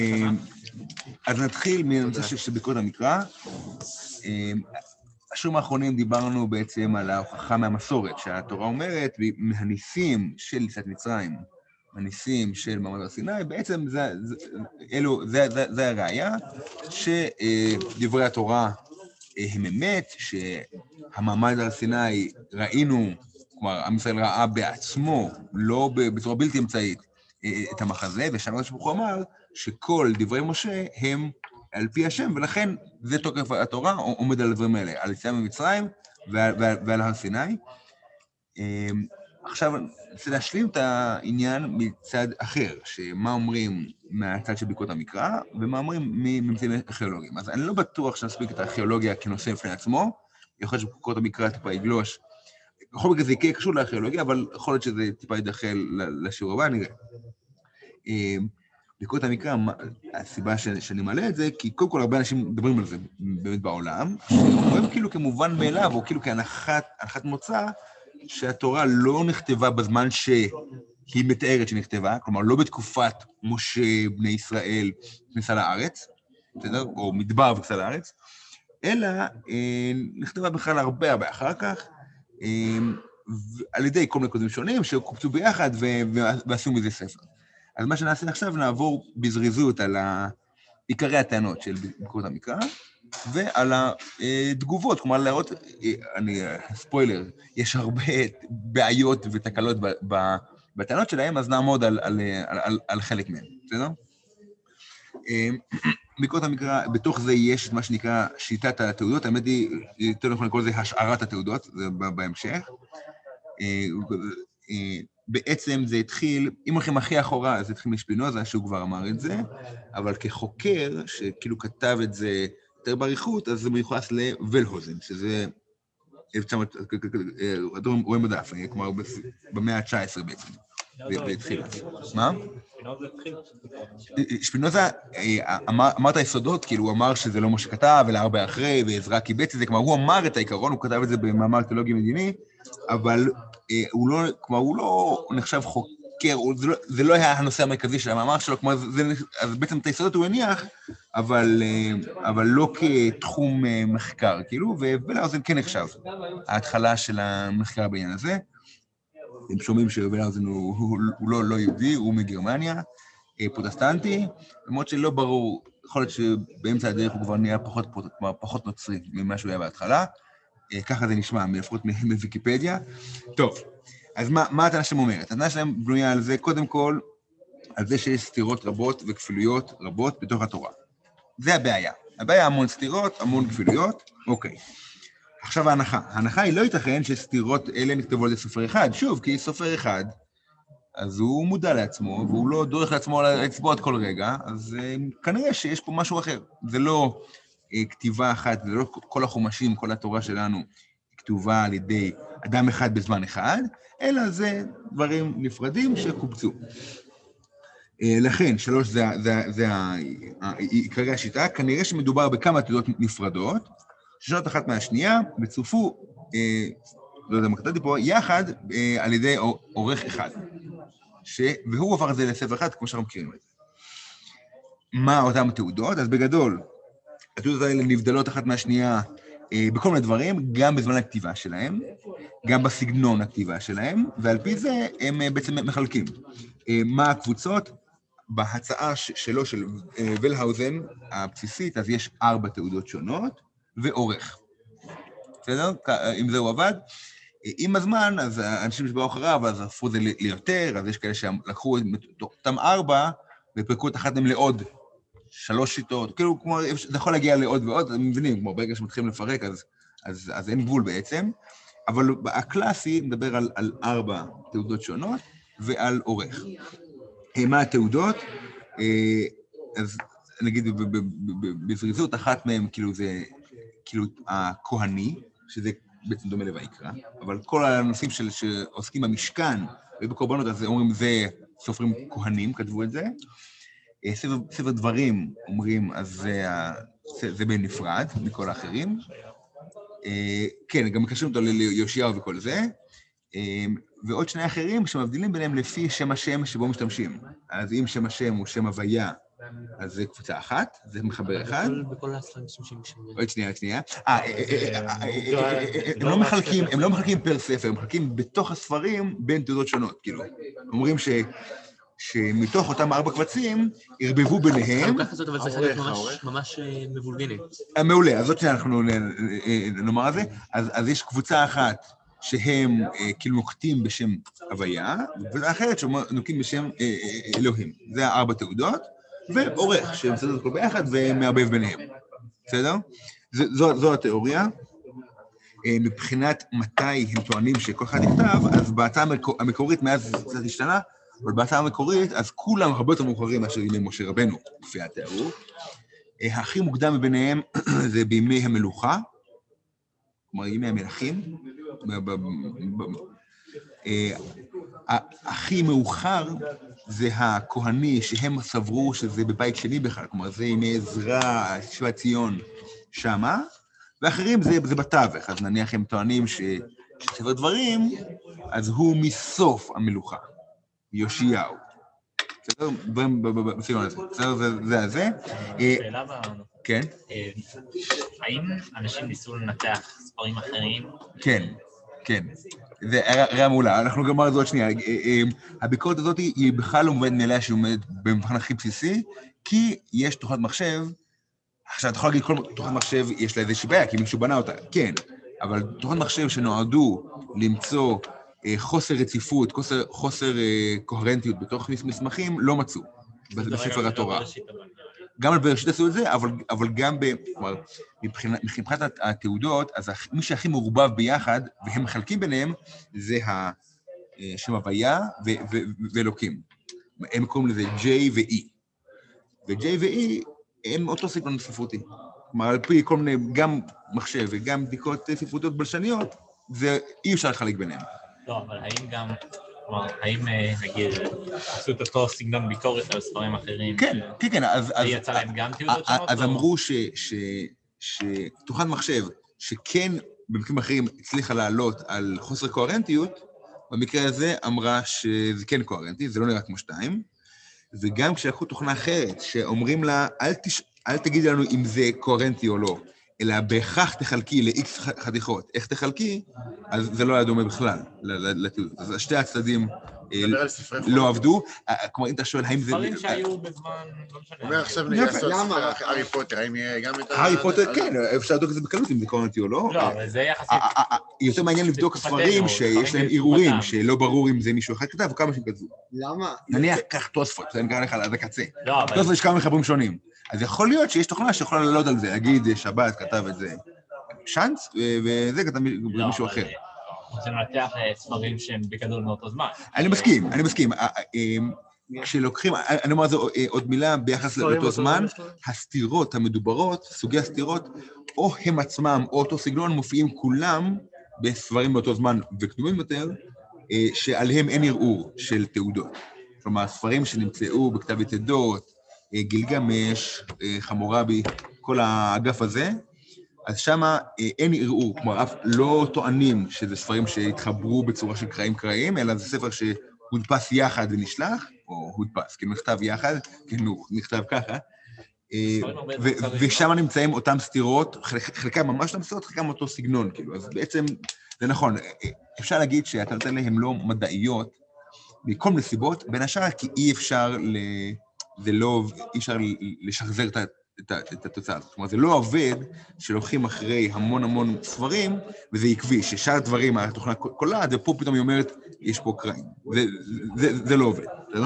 אז נתחיל מהנושא של ביקורת המקרא. בשיעורים האחרונים דיברנו בעצם על ההוכחה מהמסורת, שהתורה אומרת, מהניסים של יציאת מצרים, הניסים של מעמד הר סיני, בעצם זה הראיה שדברי התורה הם אמת, שהמעמד הר סיני ראינו, כלומר, עם ישראל ראה בעצמו, לא בצורה בלתי אמצעית, את המחזה, ושם הוא אמר שכל דברי משה הם על פי השם, ולכן זה תוקף התורה עומד על הדברים האלה, על יציאה ממצרים ועל הר סיני. עכשיו, צריך להשלים את העניין מצד אחר, שמה אומרים מהצד של ביקורת המקרא, ומה אומרים מממצאים ארכיאולוגיים. אז אני לא בטוח שנספיק את הארכיאולוגיה כנושא בפני עצמו, יכול להיות שביקורת המקרא טיפה יגלוש, בכל מקרה זה יקרה קשור לארכיאולוגיה, אבל יכול להיות שזה טיפה ידחל לשיעור הבא, נראה. ביקורת המקרא, הסיבה שאני מעלה את זה, כי קודם כל הרבה אנשים מדברים על זה באמת בעולם, רואים כאילו כמובן מאליו, או כאילו כהנחת מוצא, שהתורה לא נכתבה בזמן שהיא מתארת שנכתבה, כלומר לא בתקופת משה בני ישראל כניסה לארץ, בסדר? או מדבר וכניסה לארץ, אלא נכתבה בכלל הרבה אחר כך, על ידי כל מיני קודמים שונים שקופצו ביחד ועשו מזה ספר. אז מה שנעשה עכשיו, נעבור בזריזות על עיקרי הטענות של ביקורת המקרא, ועל התגובות, כלומר להראות, ספוילר, יש הרבה בעיות ותקלות בטענות שלהם, אז נעמוד על חלק מהם, בסדר? ביקורת המקרא, בתוך זה יש את מה שנקרא שיטת התעודות, האמת היא, יותר נכון לקרוא לזה השערת התעודות, זה בהמשך. בעצם זה התחיל, אם הולכים הכי אחורה, זה התחיל משפינוזה, שהוא כבר אמר את זה, אבל כחוקר, שכאילו כתב את זה יותר בעריכות, אז זה מיוחס לוולהוזן, שזה 1900, רואים בדף, כלומר במאה ה-19 בעצם, והתחיל. מה? שפינוזה אמר את היסודות, כאילו הוא אמר שזה לא מה שכתב, אלא הרבה אחרי, ועזרא קיבץ את זה, כלומר הוא אמר את העיקרון, הוא כתב את זה במאמר תיאולוגי מדיני, אבל הוא לא נחשב חוקר, זה לא היה הנושא המרכזי של המאמר שלו, אז בעצם את היסודות הוא הניח, אבל לא כתחום מחקר, כאילו, ולהוזן כן נחשב, ההתחלה של המחקר בעניין הזה. הם שומעים שבלהוזן הוא לא יהודי, הוא מגרמניה, פרוטסטנטי, למרות שלא ברור, יכול להיות שבאמצע הדרך הוא כבר נהיה פחות נוצרי ממה שהוא היה בהתחלה, ככה זה נשמע, לפחות מוויקיפדיה. טוב, אז מה הטענה שלהם אומרת? הטענה שלהם בנויה על זה, קודם כל, על זה שיש סתירות רבות וכפילויות רבות בתוך התורה. זה הבעיה. הבעיה המון סתירות, המון כפילויות, אוקיי. עכשיו ההנחה היא לא ייתכן שסתירות אלה נכתבו על זה סופר אחד, שוב, כי סופר אחד, אז הוא מודע לעצמו, והוא לא דורך לעצמו על האצבעות כל רגע, אז כנראה שיש פה משהו אחר. זה לא כתיבה אחת, זה לא כל החומשים, כל התורה שלנו, כתובה על ידי אדם אחד בזמן אחד, אלא זה דברים נפרדים שקובצו. לכן, 3 זה עיקרי השיטה, כנראה שמדובר בכמה תעודות נפרדות, ששונות אחת מהשנייה, וצורפו, לא יודע מה כתבתי פה, יחד על ידי עורך אחד, והוא עבר את זה לספר אחד, כמו שאנחנו מכירים את זה. מה אותם התעודות? אז בגדול, התעודות האלה נבדלות אחת מהשנייה בכל מיני דברים, גם בזמן הכתיבה שלהם, גם בסגנון הכתיבה שלהם, ועל פי זה הם בעצם מחלקים. מה הקבוצות? בהצעה שלו, של ולהוזן, הבסיסית, אז יש 4 תעודות שונות, ועורך. בסדר? אם זה הוא עבד. עם הזמן, אז האנשים שבאו אחריו, אז הפכו את זה ליותר, אז יש כאלה שלקחו אותם 4, ופרקו את אחת מהם לעוד 3 שיטות, כאילו, כמו, זה יכול להגיע לעוד ועוד, אתם מבינים, כמו ברגע שמתחילים לפרק, אז אין גבול בעצם, אבל הקלאסי מדבר על 4 תעודות שונות, ועל עורך. מה התעודות? אז נגיד, בזריזות, אחת מהם, כאילו, זה, כאילו, הכהני, שזה בעצם דומה לויקרא, אבל כל הנושאים שעוסקים במשכן, ובקורבנות, אז אומרים, זה סופרים כהנים, כתבו את זה, ספר דברים אומרים, אז זה בנפרד מכל האחרים. כן, גם מקשרים אותו ליאשיהו וכל זה. ועוד שני אחרים שמבדילים ביניהם לפי שם השם שבו משתמשים. אז אם שם השם הוא שם הוויה, אז זה קבוצה אחת, זה מחבר אחד. בכל הספרים משתמשים בשם. עוד שנייה. הם לא מחלקים פר ספר, הם מחלקים בתוך הספרים בין תעודות שונות, כאילו. אומרים שמתוך אותם 4 קבצים, ערבבו ביניהם. חלוקה כזאת, אבל זה חלק ממש מבולגנת. מעולה, אז עוד שנייה אנחנו נאמר על זה. אז יש קבוצה אחת שהם כאילו נוקטים בשם הוויה, וקבוצה אחרת שנוקטים בשם אלוהים. זה 4 תעודות, ועורך שמסדר את הכל ביחד ומערבב ביניהם. בסדר? זו התיאוריה. מבחינת מתי הם טוענים שכל אחד נכתב, אז בהצעה המקורית, מאז זה קצת השתנה, אבל בהצעה המקורית, אז כולם הרבה יותר מאוחרים מאשר ימי משה רבנו, לפי התיאור. הכי מוקדם מביניהם זה בימי המלוכה, כלומר ימי המלכים. הכי מאוחר זה הכהני שהם סברו שזה בבית שני בכלל, כלומר זה ימי עזרא, שיבת ציון שמה, ואחרים זה בתווך, אז נניח הם טוענים שספר דברים, אז הוא מסוף המלוכה, יאשיהו. בסדר? בסגנון הזה. בסדר? זה הזה. שאלה כן. האם אנשים ניסו לנתח ספרים אחרים? כן. זה רע מעולה. אנחנו גם אמרנו עוד שנייה. הביקורת הזאת היא בכלל לא מובנת מאליה שהיא עומדת במבחן הכי בסיסי, כי יש תוכנת מחשב. עכשיו, אתה יכול להגיד, כל תוכנת מחשב יש לה איזושהי בעיה, כי מישהו בנה אותה. כן, אבל תוכנת מחשב שנועדו למצוא חוסר רציפות, חוסר קוהרנטיות בתוך מסמכים, לא מצאו בספר התורה. גם על בראשית עשו את זה, אבל גם מבחינת התעודות, אז מי שהכי מעורבב ביחד, והם מחלקים ביניהם, זה שם הוויה ואלוקים. הם קוראים לזה J ו-E. ו-J ו-E הם אותו סגנון ספרותי. כלומר, על פי כל מיני, גם מחשב וגם בדיקות ספרותיות בלשניות, זה אי אפשר לחלק ביניהם. לא, אבל האם גם, כלומר, האם נגיד, עשו את אותו סגנון ביקורת על ספרים אחרים? כן, אז יצא להם גם תעודות שונות? אז אמרו שתוכנת מחשב, שכן במקרים אחרים הצליחה לעלות על חוסר קוהרנטיות, במקרה הזה אמרה שזה כן קוהרנטי, זה לא נראה כמו 2, וגם כשלקחו תוכנה אחרת, שאומרים לה, אל תגידי לנו אם זה קוהרנטי או לא, אלא בהכרח תחלקי ל-X חתיכות. איך תחלקי? אז זה לא היה דומה בכלל לתעודות. אז שתי הצדדים לא עבדו. כלומר, אם אתה שואל, האם זה... ספרים שהיו בזמן... אומר עכשיו נעשות ספר הארי פוטר, האם יהיה גם את ה... הארי פוטר, כן, אפשר לבדוק את זה בקלות אם זה קוהרנטי או לא. לא, אבל זה יחסית... יותר מעניין לבדוק ספרים שיש להם ערעורים, שלא ברור אם זה מישהו אחד כתב או כמה שהם כתבו. למה? נניח, כך תוספות, זה נקרא לך עד הקצה. לא, אבל... תוספות יש כמה מחברים שונים. אז יכול להיות שיש תוכנה שיכולה לעלות על זה, להגיד, שבת כתב את זה שאנץ, וזה כתב מישהו אחר. רוצים לנתח ספרים שהם בגדול מאותו זמן. אני מסכים. כשלוקחים, אני אומר זו עוד מילה ביחס לאותו זמן, הסתירות המדוברות, סוגי הסתירות, או הם עצמם, או אותו סגנון, מופיעים כולם בספרים באותו זמן וכתובים יותר, שעליהם אין ערעור של תעודות. כלומר, ספרים שנמצאו בכתב יתדות, גילגמש, חמורבי, כל האגף הזה, אז שמה אין ערעור, כלומר, אף לא טוענים שזה ספרים שהתחברו בצורה של קראים, אלא זה ספר שהודפס יחד ונשלח, או הודפס, כאילו נכתב יחד, כאילו נכתב ככה, ושם נמצאים אותם סתירות, חלקם ממש אותם סתירות, חלקם אותו סגנון, כאילו, אז בעצם, זה נכון, אפשר להגיד שהטענות האלה הן לא מדעיות, מכל מיני סיבות, בין השאר, כי אי אפשר לשחזר את התוצאה הזאת. כלומר, זה לא עובד שלוקחים אחרי המון ספרים, וזה עקבי, ששאר הדברים, התוכנה קולעת, ופה פתאום היא אומרת, יש פה קרעים. זה לא עובד, בסדר?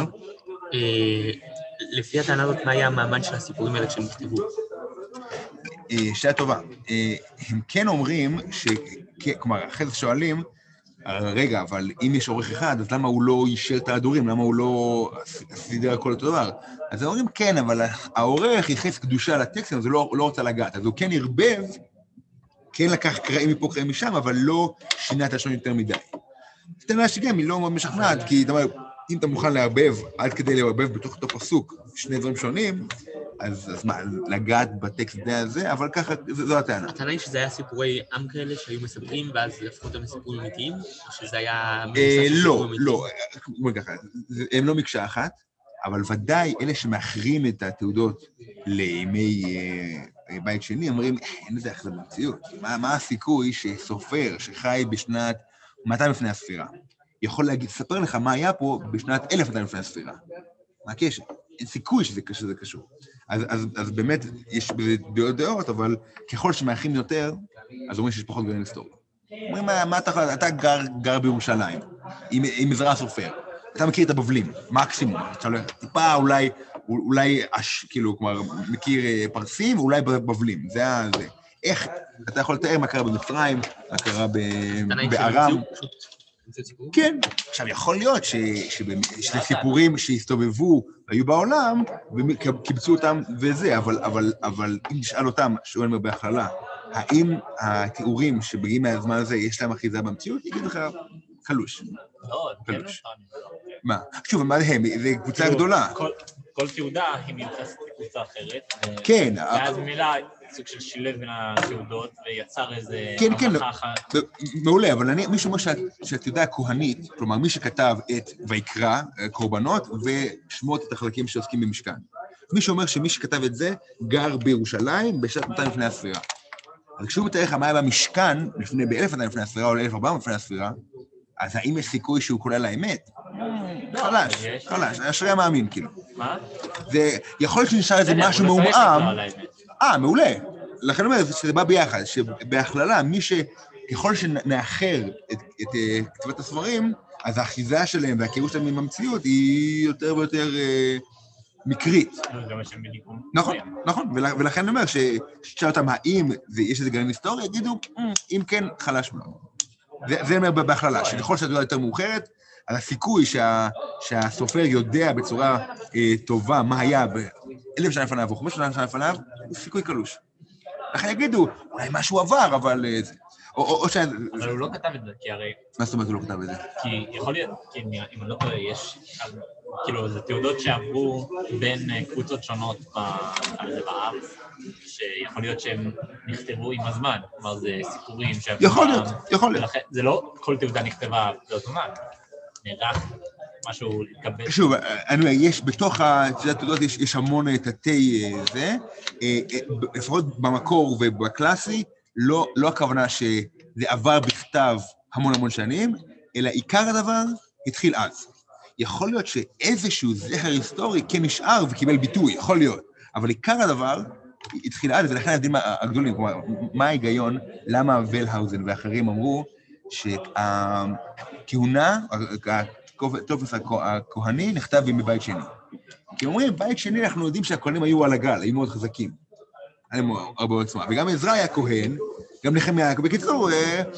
לפי הטענה הזאת, מה היה המעמד של הסיפורים האלה שנכתבו? שאלה טובה. הם כן אומרים, כלומר, אחרי זה שואלים, רגע, אבל אם יש עורך אחד, אז למה הוא לא יישר את ההדורים? למה הוא לא סידר הכל אותו דבר? אז הם אומרים, כן, אבל העורך ייחס קדושה לטקסטים, אז הוא לא רוצה לגעת. אז הוא כן הרבב, כן לקח קרעים מפה, קרעים משם, אבל לא שינה את השון יותר מדי. זאת אומרת שגם היא לא מאוד משכנעת, כי אם אתה מוכן לערבב, עד כדי לערבב בתוך אותו פסוק, שני דברים שונים, אז מה, לגעת בטקסט די הזה, אבל ככה, זו הטענה. הטענה היא שזה היה סיפורי עם כאלה שהיו מספרים, ואז הפכו אותם לסיפורים אמיתיים, או שזה היה... לא, הם לא מקשה אחת, אבל ודאי אלה שמאחרים את התעודות לימי בית שני, אומרים, אין לזה אחלה במציאות. מה הסיכוי שסופר שחי בשנת 200 לפני הספירה? יכול לספר לך מה היה פה בשנת 1200 לפני הספירה. מה הקשר? אין סיכוי שזה קשור. אז באמת יש דעות, אבל ככל שמאחרים יותר, אז אומרים שיש פחות גרעין היסטורי. אומרים, מה אתה גר בירושלים, עם עזרא הסופר. אתה מכיר את הבבלים, מקסימום. טיפה אולי, כאילו, כלומר, מכיר פרסים, ואולי בבלים. זה. איך אתה יכול לתאר מה קרה במצרים, מה קרה בארם? כן. עכשיו, יכול להיות שזה סיפורים שהסתובבו, היו בעולם, וקיבצו אותם וזה, אבל אם נשאל אותם, שואל מה בהכללה, האם התיאורים שבגיעים מהזמן הזה יש להם אחיזה במציאות? יגיד לך, קלוש. לא, כן. מה? שוב, מה זה הם? זה קבוצה גדולה. כל תעודה היא מיוחסת לקבוצה אחרת. כן. ואז מילה סוג של שילב בין התעודות ויצר איזה... כן, מעולה, אבל מישהו אומר שהתעודה הכהנית, כלומר מי שכתב את ויקרא, קורבנות, ושמות את החלקים שעוסקים במשכן. מישהו אומר שמי שכתב את זה גר בירושלים בשנת 200 לפני הספירה. אז כשהוא מתאר לך מה היה במשכן ב-1200 לפני הספירה או 1400 לפני הספירה, אז האם יש סיכוי שהוא כולל האמת? חלש, אשרי המאמין, כאילו. מה? זה יכול להיות שנשאר איזה משהו מעומעם. מעולה. לכן אומר שזה בא ביחד, שבהכללה, ככל שנאחר את כתיבת הספרים, אז האחיזה שלהם והקירוש שלהם עם המציאות היא יותר ויותר מקרית. גם יש שם בדיקום. נכון, ולכן אני אומר שתשאל אותם האם יש איזה גרעין היסטורי, יגידו, אם כן, חלש מאוד. זה אומר בהכללה, שככל שהתעודה יותר מאוחרת, אז הסיכוי שהסופר יודע בצורה טובה מה היה ב-1000 שנה לפניו או 500 שנה לפניו, הוא סיכוי קלוש. לכן יגידו, אולי משהו עבר, אבל... אבל הוא לא כתב את זה, כי הרי... מה זאת אומרת הוא לא כתב את זה? כי יכול להיות, אם אני לא טועה, יש... כאילו, זה תעודות שעברו בין קבוצות שונות בארץ, שיכול להיות שהם נכתבו עם הזמן, כלומר, זה סיפורים שעברו... יכול להיות. זה לא כל תעודה נכתבה באותו זמן, נערך משהו להתקבל. שוב, אני אומר, יש בתוך התעודות יש המון תתי זה, לפחות במקור ובקלאסי, לא הכוונה שזה עבר בכתב המון שנים, אלא עיקר הדבר התחיל אז. יכול להיות שאיזשהו זכר היסטורי כן נשאר וקיבל ביטוי, יכול להיות, אבל עיקר הדבר התחיל אז, ולכן ההבדלים הגדולים, כלומר, מה ההיגיון, למה ולהאוזן ואחרים אמרו שהכהונה, הטופס הכהני נכתב מבית שני. כי אומרים, בית שני אנחנו יודעים שהכהנים היו על הגל, היו מאוד חזקים. היה הרבה עוצמה, וגם עזרא היה כהן, גם נחמיה, בקיצור,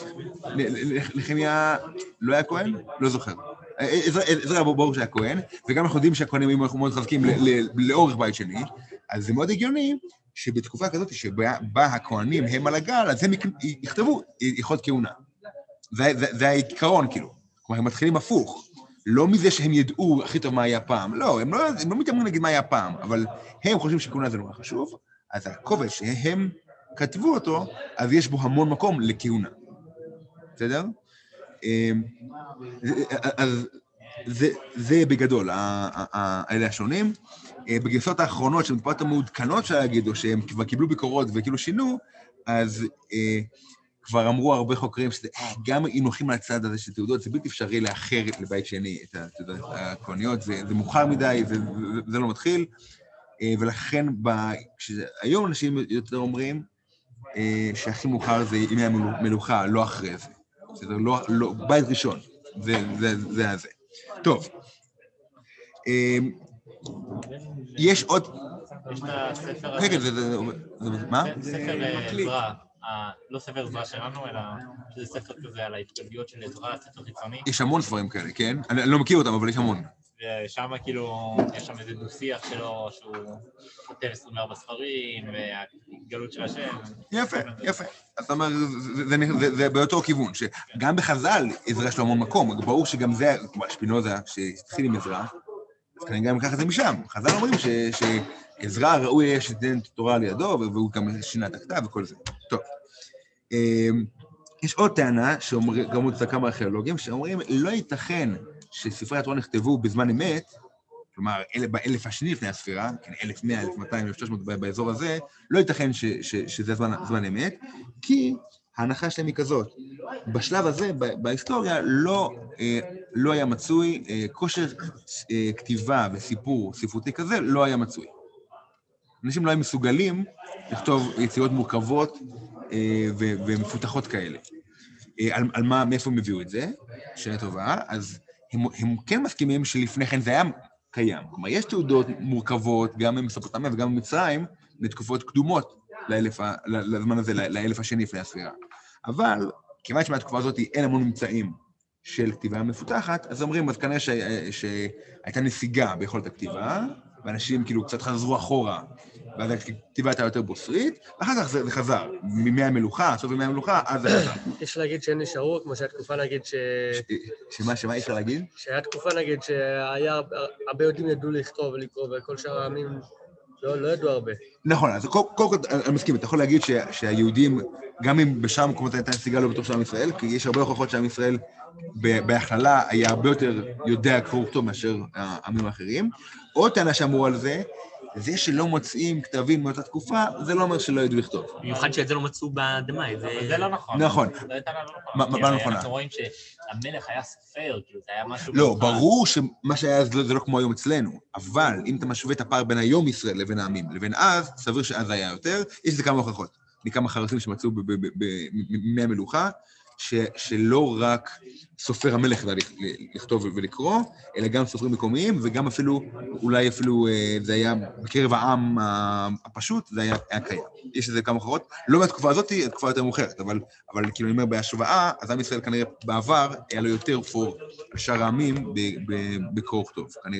נחמיה לא היה כהן? לא זוכר. עזרא ברור שהיה כהן, וגם אנחנו יודעים שהכהנים היו מאוד חזקים לאורך בית שני, אז זה מאוד הגיוני שבתקופה כזאת שבה הכהנים הם על הגל, אז הם יכתבו יכולת כהונה. זה העיקרון, כאילו. כלומר, הם מתחילים הפוך. לא מזה שהם ידעו הכי טוב מה היה פעם, לא, הם לא מתאמרים להגיד מה היה פעם, אבל הם חושבים שכהונה זה נורא חשוב, אז הקובץ שהם כתבו אותו, אז יש בו המון מקום לכהונה. בסדר? אז זה בגדול, האלה השונים. בגרסות האחרונות, שהן טיפה המעודכנות של להגיד, או שהם כבר קיבלו ביקורות וכאילו שינו, אז כבר אמרו הרבה חוקרים שזה, גם אם הולכים לצד הזה של תעודות, זה בלתי אפשרי לאחר לבית שני את התעודות הכהניות, זה מאוחר מדי, זה לא מתחיל, ולכן היום אנשים יותר אומרים שהכי מאוחר זה ימי המלוכה, לא אחרי זה. זה לא, בית ראשון, זה הזה. טוב. יש עוד... יש את הספר... רגע, מה? ספר עזרא, לא ספר עזרא שלנו, אלא שזה ספר כזה על ההתגלגלויות של עזרא, ספר חיצוני. יש המון ספרים כאלה, כן? אני לא מכיר אותם, אבל יש המון. ושם כאילו, יש שם איזה דו-שיח שלו, שהוא כותב 24 ספרים, גלות של השם. יפה, יפה. זאת אומרת, זה באותו כיוון, שגם בחז"ל עזרא יש לו המון מקום, ברור שגם זה, כמו שפינוזה, שהתחיל עם עזרא, אז כנראה גם לקח את זה משם. חז"ל אומרים שעזרא ראוי היה שתיתן תורה לידו, והוא גם שינה את הכתב וכל זה. טוב. יש עוד טענה, שגם עוד כמה ארכיאולוגים, שאומרים, לא ייתכן שספרי התורה נכתבו בזמן אמת, כלומר, באלף השני לפני הספירה, 1100, 1200, 1300 באזור הזה, לא ייתכן שזה זמן אמת, כי ההנחה שלהם היא כזאת. בשלב הזה, בהיסטוריה, לא היה מצוי, כושר כתיבה וסיפור ספרותי כזה, לא היה מצוי. אנשים לא היו מסוגלים לכתוב יצירות מורכבות ומפותחות כאלה. מאיפה הם הביאו את זה? שאלה טובה, אז הם כן מסכימים שלפני כן זה היה קיים. כלומר, יש תעודות מורכבות, גם במסופוטמיה וגם במצרים, לתקופות קדומות לזמן הזה, לאלף השני לפני הספירה. אבל, כיוון שמהתקופה הזאת אין המון ממצאים של כתיבה מפותחת, אז אומרים, אז כנראה שהייתה נסיגה ביכולת הכתיבה, ואנשים כאילו קצת חזרו אחורה, ואז הכתיבה הייתה יותר בוסרית, ואחר כך זה חזר, מימי המלוכה, סוף ימי המלוכה, אז זה חזר. יש להגיד שאין נשארו, כמו שהיה תקופה נגיד שמה אפשר להגיד? שהיה תקופה נגיד שהיה, הרבה יהודים ידעו לכתוב ולקרוא, וכל שאר העמים לא ידעו הרבה. נכון, אז קודם כל אני מסכים, אתה יכול להגיד שהיהודים, גם אם בשאר המקומות הייתה נסיגה לא בתוך של עם ישראל, כי יש הרבה הוכחות שעם ישראל בהכללה היה הרבה יותר יודע קרוא טוב מאשר העמים האחרים. עוד טענה שאמרו על זה, זה שלא מוצאים כתבים מאותה תקופה, זה לא אומר שלא ידעו לכתוב. במיוחד שאת זה לא מצאו באדמה, זה לא נכון. נכון. מה לא נכון? אנחנו רואים שהמלך היה סופר, כאילו זה היה משהו... לא, ברור שמה שהיה אז זה לא כמו היום אצלנו, אבל אם אתה משווה את הפער בין היום ישראל לבין העמים, לבין אז, סביר שאז היה יותר, יש לזה כמה הוכחות, מכמה חרסים שמצאו בימי המלוכה, שלא רק סופר המלך לכתוב ולקרוא, אלא גם סופרים מקומיים, וגם אפילו, אולי אפילו זה היה בקרב העם הפשוט, זה היה קיים. יש לזה כמה הוכחות, לא מהתקופה הזאת, התקופה יותר מאוחרת, אבל כאילו אני אומר בהשוואה, אז עם ישראל כנראה בעבר היה לו יותר פור על שאר העמים בקרוא וכתוב, כנראה.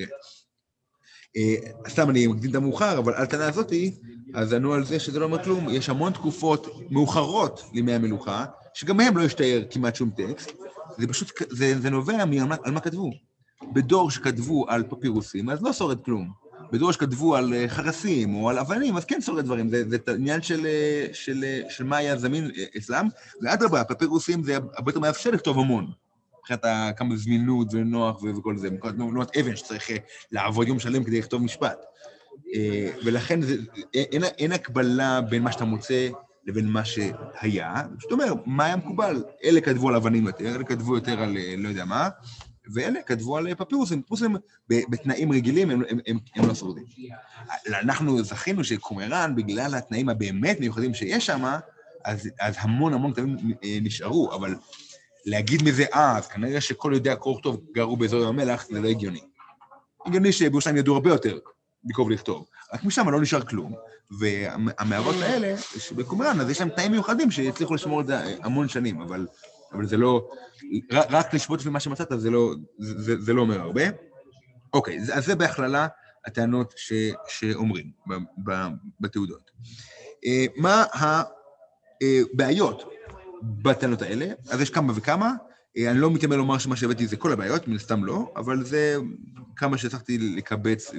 סתם אני מקדים את המאוחר, אבל על טענה הזאת, אז ענו על זה שזה לא אומר כלום, יש המון תקופות מאוחרות לימי המלוכה, שגם מהם לא ישתאר כמעט שום טקסט, זה פשוט, זה נובע על מה כתבו. בדור שכתבו על פפירוסים, אז לא שורד כלום. בדור שכתבו על חרסים או על אבנים, אז כן שורד דברים, זה עניין של מה היה זמין אצלם, ואדרבה, פפירוסים זה הרבה יותר מאפשר לכתוב המון. מבחינת כמה זמינות ונוח וכל זה, מבחינת אבן שצריך לעבוד יום שלם כדי לכתוב משפט. ולכן אין הקבלה בין מה שאתה מוצא לבין מה שהיה. זאת אומרת, מה היה מקובל? אלה כתבו על אבנים יותר, אלה כתבו יותר על לא יודע מה, ואלה כתבו על פפירוסים. פפירוסים בתנאים רגילים הם לא שורדים. אנחנו זכינו שקומראן, בגלל התנאים הבאמת מיוחדים שיש שם, אז המון כתבים נשארו, אבל להגיד מזה, אז כנראה שכל יודע קרוא טוב גרו באזור ים המלח, זה לא הגיוני. הגיוני שבירושלים ידעו הרבה יותר לקרוא ולכתוב. רק משם לא נשאר כלום, והמערות האלה, שבקומראן, אז יש להם תנאים מיוחדים שהצליחו לשמור את זה המון שנים, אבל זה לא, רק לשפוט לפי מה שמצאת, זה לא אומר הרבה. אוקיי, אז זה בהכללה הטענות שאומרים בתעודות. מה הבעיות בטענות האלה? אז יש כמה וכמה, אני לא מתיימר לומר שמה שהבאתי זה כל הבעיות, מן סתם לא, אבל זה כמה שצריכתי לקבץ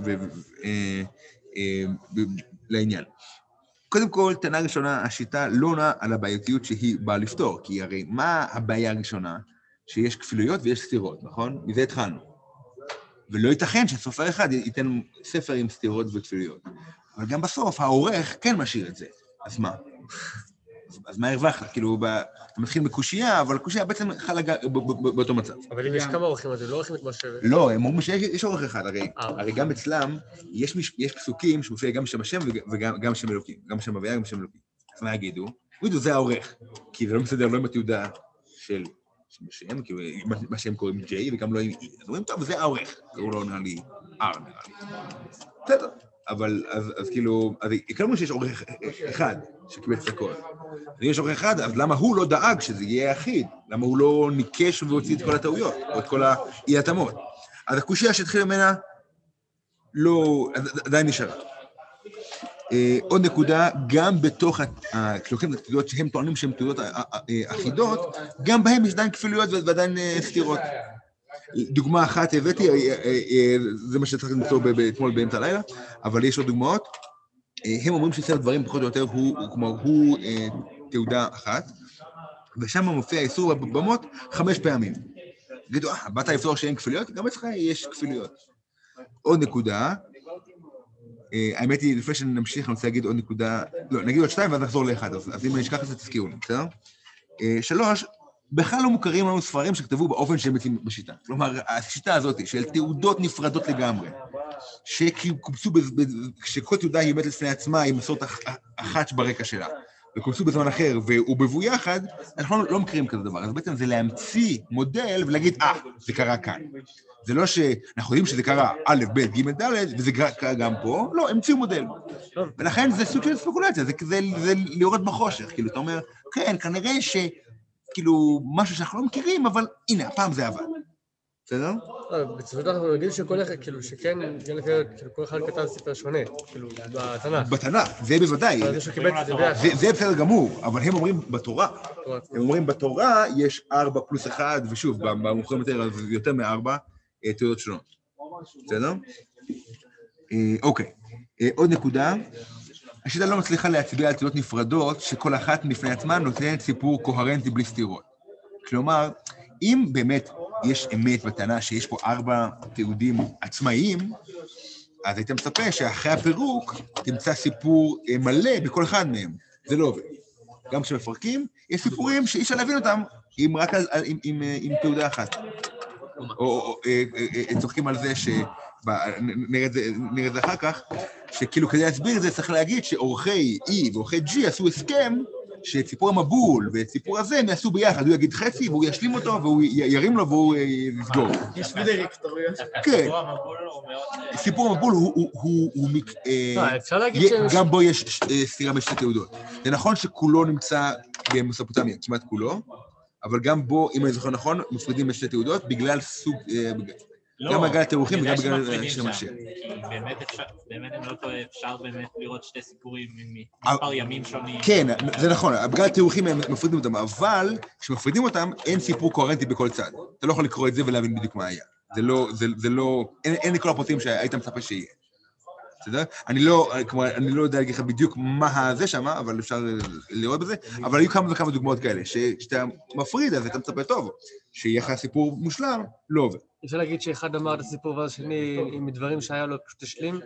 לעניין. קודם כל, טענה ראשונה, השיטה לא עונה על הבעייתיות שהיא באה לפתור, כי הרי מה הבעיה הראשונה? שיש כפילויות ויש סתירות, נכון? מזה התחלנו. ולא ייתכן שסופר אחד ייתן ספר עם סתירות וכפילויות. אבל גם בסוף, העורך כן משאיר את זה. אז מה? אז מה הרווח? כאילו, אתה מתחיל בקושייה, אבל הקושייה בעצם חלה באותו מצב. אבל אם יש כמה עורכים, אז זה לא עורכים את מה ש... לא, הם אומרים שיש עורך אחד, הרי גם אצלם יש פסוקים שמופיע גם בשם השם וגם בשם אלוקים, גם בשם הוויה וגם בשם אלוקים. אז מה יגידו? זה העורך, כי זה לא מסדר, לא עם התעודה של השם, כאילו, מה שהם קוראים J וגם לא עם E. אז אומרים, טוב, זה העורך, קראו לו נראה לי R, נראה לי. בסדר. אבל, אז כאילו, כלומר שיש עורך אחד שקיבץ את הכל. אם יש עורך אחד, אז למה הוא לא דאג שזה יהיה אחיד? למה הוא לא ניקש והוציא את כל הטעויות, או את כל האי-התאמות? אז הקושייה שהתחיל ממנה, לא, עדיין נשארה. עוד נקודה, גם בתוך, כשלוקחים את התעודות שהם טוענים שהן תעודות אחידות, גם בהם יש עדיין כפילויות ועדיין סתירות. דוגמה אחת הבאתי, זה מה שצריך למצוא אתמול באמצע הלילה, אבל יש עוד דוגמאות. הם אומרים שסדר דברים פחות או יותר הוא תעודה אחת, ושם מופיע איסור בבמות 5 פעמים. תגידו, באת לפתור שאין כפילויות? גם אצלך יש כפילויות. עוד נקודה, האמת היא, לפני שנמשיך, אני רוצה להגיד עוד נקודה, לא, נגיד עוד 2 ואז נחזור ל1, אז אם אני אשכח את זה, תזכירו לי, בסדר? 3, בכלל לא מוכרים לנו ספרים שכתבו באופן שהם יוצאים בשיטה. כלומר, השיטה הזאת של תעודות נפרדות לגמרי, שקובצו, שכל תעודה היא עומדת לפני עצמה, היא מסורת אחת ברקע שלה, וקובצו בזמן אחר, ובבוא יחד, אנחנו לא מכירים כזה דבר. אז בעצם זה להמציא מודל ולהגיד, זה קרה כאן. זה לא שאנחנו יודעים שזה קרה א', ב', ג', ד', וזה קרה גם פה, לא, המציאו מודל. ולכן זה סוג של ספקולציה, זה לראות בחושך, כאילו, אתה אומר, כן, כנראה כאילו, משהו שאנחנו לא מכירים, אבל הנה, הפעם זה עבד. בסדר? בצפות אנחנו יודעים שכל אחד, כאילו, שכן, כל אחד כתב ספר שונה, כאילו, בתנ"ך. בתנ"ך, זה בוודאי. זה בסדר גמור, אבל הם אומרים בתורה. הם אומרים בתורה יש 4 + 1, ושוב, במוכרים יותר מ4 תעודות שונות. בסדר? אוקיי. עוד נקודה. השיטה לא מצליחה להצביע על תעודות נפרדות, שכל אחת מפני עצמה נותנת סיפור קוהרנטי בלי סתירות. כלומר, אם באמת יש אמת בטענה שיש פה 4 תיעודים עצמאיים, אז היית מצפה שאחרי הפירוק תמצא סיפור מלא בכל אחד מהם. זה לא עובד. גם כשמפרקים, יש סיפורים שאי אפשר להבין אותם רק עם תעודה אחת. או צוחקים על זה נראה את זה אחר כך, שכאילו כדי להסביר את זה צריך להגיד שעורכי E ועורכי G עשו הסכם שאת סיפור המבול ואת סיפור הזה הם יעשו ביחד, הוא יגיד חצי והוא ישלים אותו והוא ירים לו והוא יסגור. יש בדירקטוריות. כן. סיפור המבול הוא אפשר להגיד גם בו יש סתירה בשתי תעודות. זה נכון שכולו נמצא במסופוטמיה, כמעט כולו, אבל גם בו, אם אני זוכר נכון, מפרידים בשתי תעודות בגלל סוג, גם בגלל התיאורכים וגם בגלל שם השם. באמת אני לא טועה, אפשר באמת לראות שתי סיפורים ממספר ימים שונים. כן, זה נכון, בגלל התיאורכים הם מפרידים אותם, אבל כשמפרידים אותם אין סיפור קוהרנטי בכל צד. אתה לא יכול לקרוא את זה ולהבין בדיוק מה היה. זה לא, אין לי כל הפרטים שהיית מצפה שיהיה. בסדר? אני לא יודע להגיד לך בדיוק מה זה שם, אבל אפשר לראות בזה, אבל היו כמה וכמה דוגמאות כאלה, שאתה מפריד, אז אתה מצפה טוב, שיהיה לך סיפור מושלם, לא עובד. אפשר להגיד שאחד אמר את הסיפור והשני עם דברים שהיה לו פשוט השלים?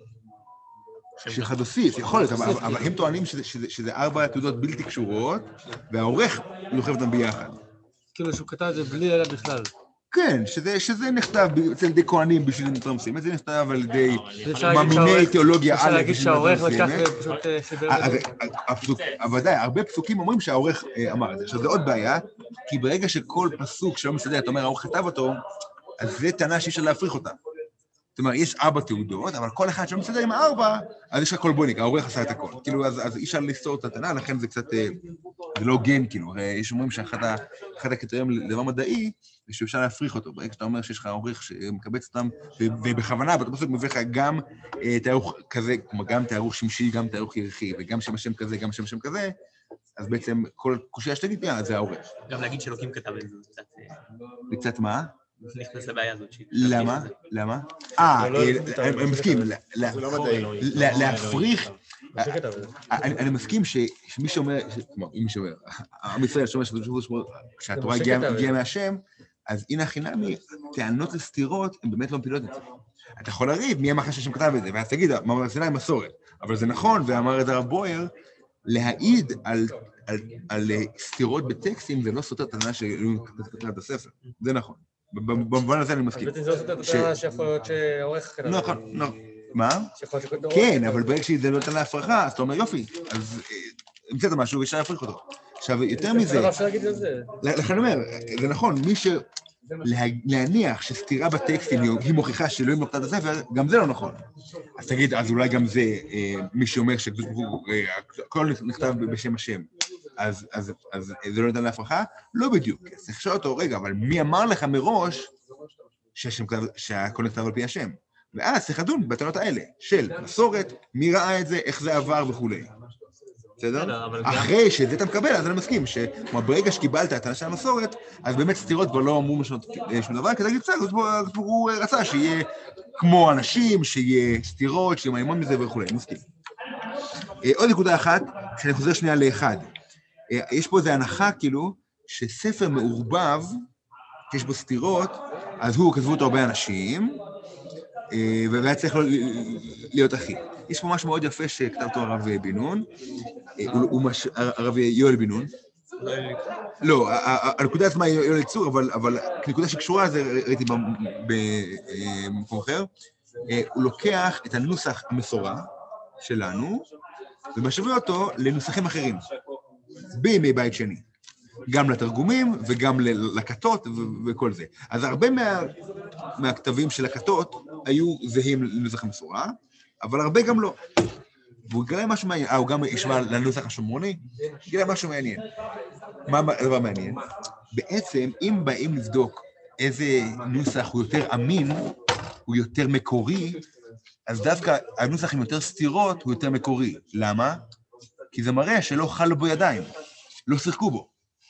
שאחד הוסיף, יכול להיות, אבל הם טוענים שזה 4 תעודות בלתי קשורות, והעורך יוחב אותם ביחד. כאילו שהוא כתב את זה בלי לדעת בכלל. כן, שזה נכתב אצל ידי כהנים בשביל נתרמסים, זה נכתב על ידי מאמיני תיאולוגיה אפשר להגיד שהעורך לקח פשוט חיבר את זה. ודאי, הרבה פסוקים אומרים שהעורך אמר את זה. עכשיו, זה עוד בעיה, כי ברגע שכל פסוק שלא מסתדר, אתה אומר, העורך כתב אותו, אז זה טענה שאי אפשר להפריך אותה. זאת אומרת, יש 4 תעודות, אבל כל אחד שלא מסתדר עם 4, אז יש לך כל בוניק, העורך עשה את הכל. כאילו, אז אי אפשר לסתור את הטענה, לכן זה קצת, זה לא הוגן, כאילו. יש אומרים שאחד הקריטריונים לדבר מדעי, זה שאפשר להפריך אותו. ברגע שאתה אומר שיש לך עורך שמקבץ אותם, ובכוונה, ואתה פשוט מביא לך גם תארוך כזה, כמו גם תארוך שמשי, גם תארוך ירחי, וגם שם השם כזה, גם שם השם כזה, אז בעצם כל קושיה שתגיד, זה העורך. גם להגיד שאלוקים כתב את זה, קצת... קצת מה? נכנס לבעיה הזאת. למה? למה? אני מסכים, להפריך, אני מסכים שמי שאומר, כמו, מי שאומר, עם ישראל שאומר שהתורה הגיעה מהשם, אז הנה החינמי, טענות לסתירות, הן באמת לא מפילות את זה. אתה יכול להריב מי אמר שהשם כתב את זה, ואז תגיד, מה זה מסורת? אבל זה נכון, ואמר את הרב בויר, להעיד על סתירות בטקסטים, זה לא סותר טענה שכתב את הספר. זה נכון. במובן הזה אני מסכים. בעצם זה סותר טענה שיכול להיות שעורך כתב. נכון. מה? כן, אבל ברגע שזה לא נותן להפרחה, אז אתה אומר, יופי, אז המצאת משהו ואפשר להפריך אותו. עכשיו, יותר מזה... לא אפשר להגיד את זה. לכן אני אומר, זה נכון, מי להניח שסתירה בטקסטים היא מוכיחה שלא היא נוקטת הספר, גם זה לא נכון. אז תגיד, אז אולי גם זה, מי שאומר שהכל נכתב בשם השם, אז זה לא ניתן להפרחה? לא בדיוק. אז תחשוב אותו, רגע, אבל מי אמר לך מראש שהכל נכתב על פי השם? ואז צריך לדון בטענות האלה, של מסורת, מי ראה את זה, איך זה עבר וכולי. בסדר? אחרי שזה אתה מקבל, אז אני מסכים, שברגע שקיבלת את הטענה של המסורת, אז באמת סתירות כבר לא אמרו שום דבר, כדי להגיד בסדר, אז הוא רצה שיהיה כמו אנשים, שיהיה סתירות, שיהיה מימון מזה וכולי, אני מסכים. עוד נקודה אחת, שאני חוזר שנייה לאחד. יש פה איזו הנחה, כאילו, שספר מעורבב, שיש בו סתירות, אז הוא כתבו אותו הרבה אנשים, והיה צריך להיות אחי. יש פה משהו מאוד יפה שכתב אותו הרב בן נון, הרב יואל בן נון. לא, הנקודה עצמה היא יואל צור, אבל נקודה שקשורה, זה ראיתי במקום אחר, הוא לוקח את הנוסח המסורה שלנו, ומשווה אותו לנוסחים אחרים, בימי בית שני. גם לתרגומים וגם לכתות וכל זה. אז הרבה מהכתבים של הכתות היו זהים לנוסח המסורה, אבל הרבה גם לא. והוא גלה משהו מעניין, הוא גם ישמע לנוסח השומרוני, גלה משהו מעניין. מה הדבר מעניין? בעצם, אם באים לבדוק איזה נוסח הוא יותר אמין, הוא יותר מקורי, אז דווקא הנוסח עם יותר סתירות הוא יותר מקורי. למה? כי זה מראה שלא חלו בו ידיים, לא שיחקו בו.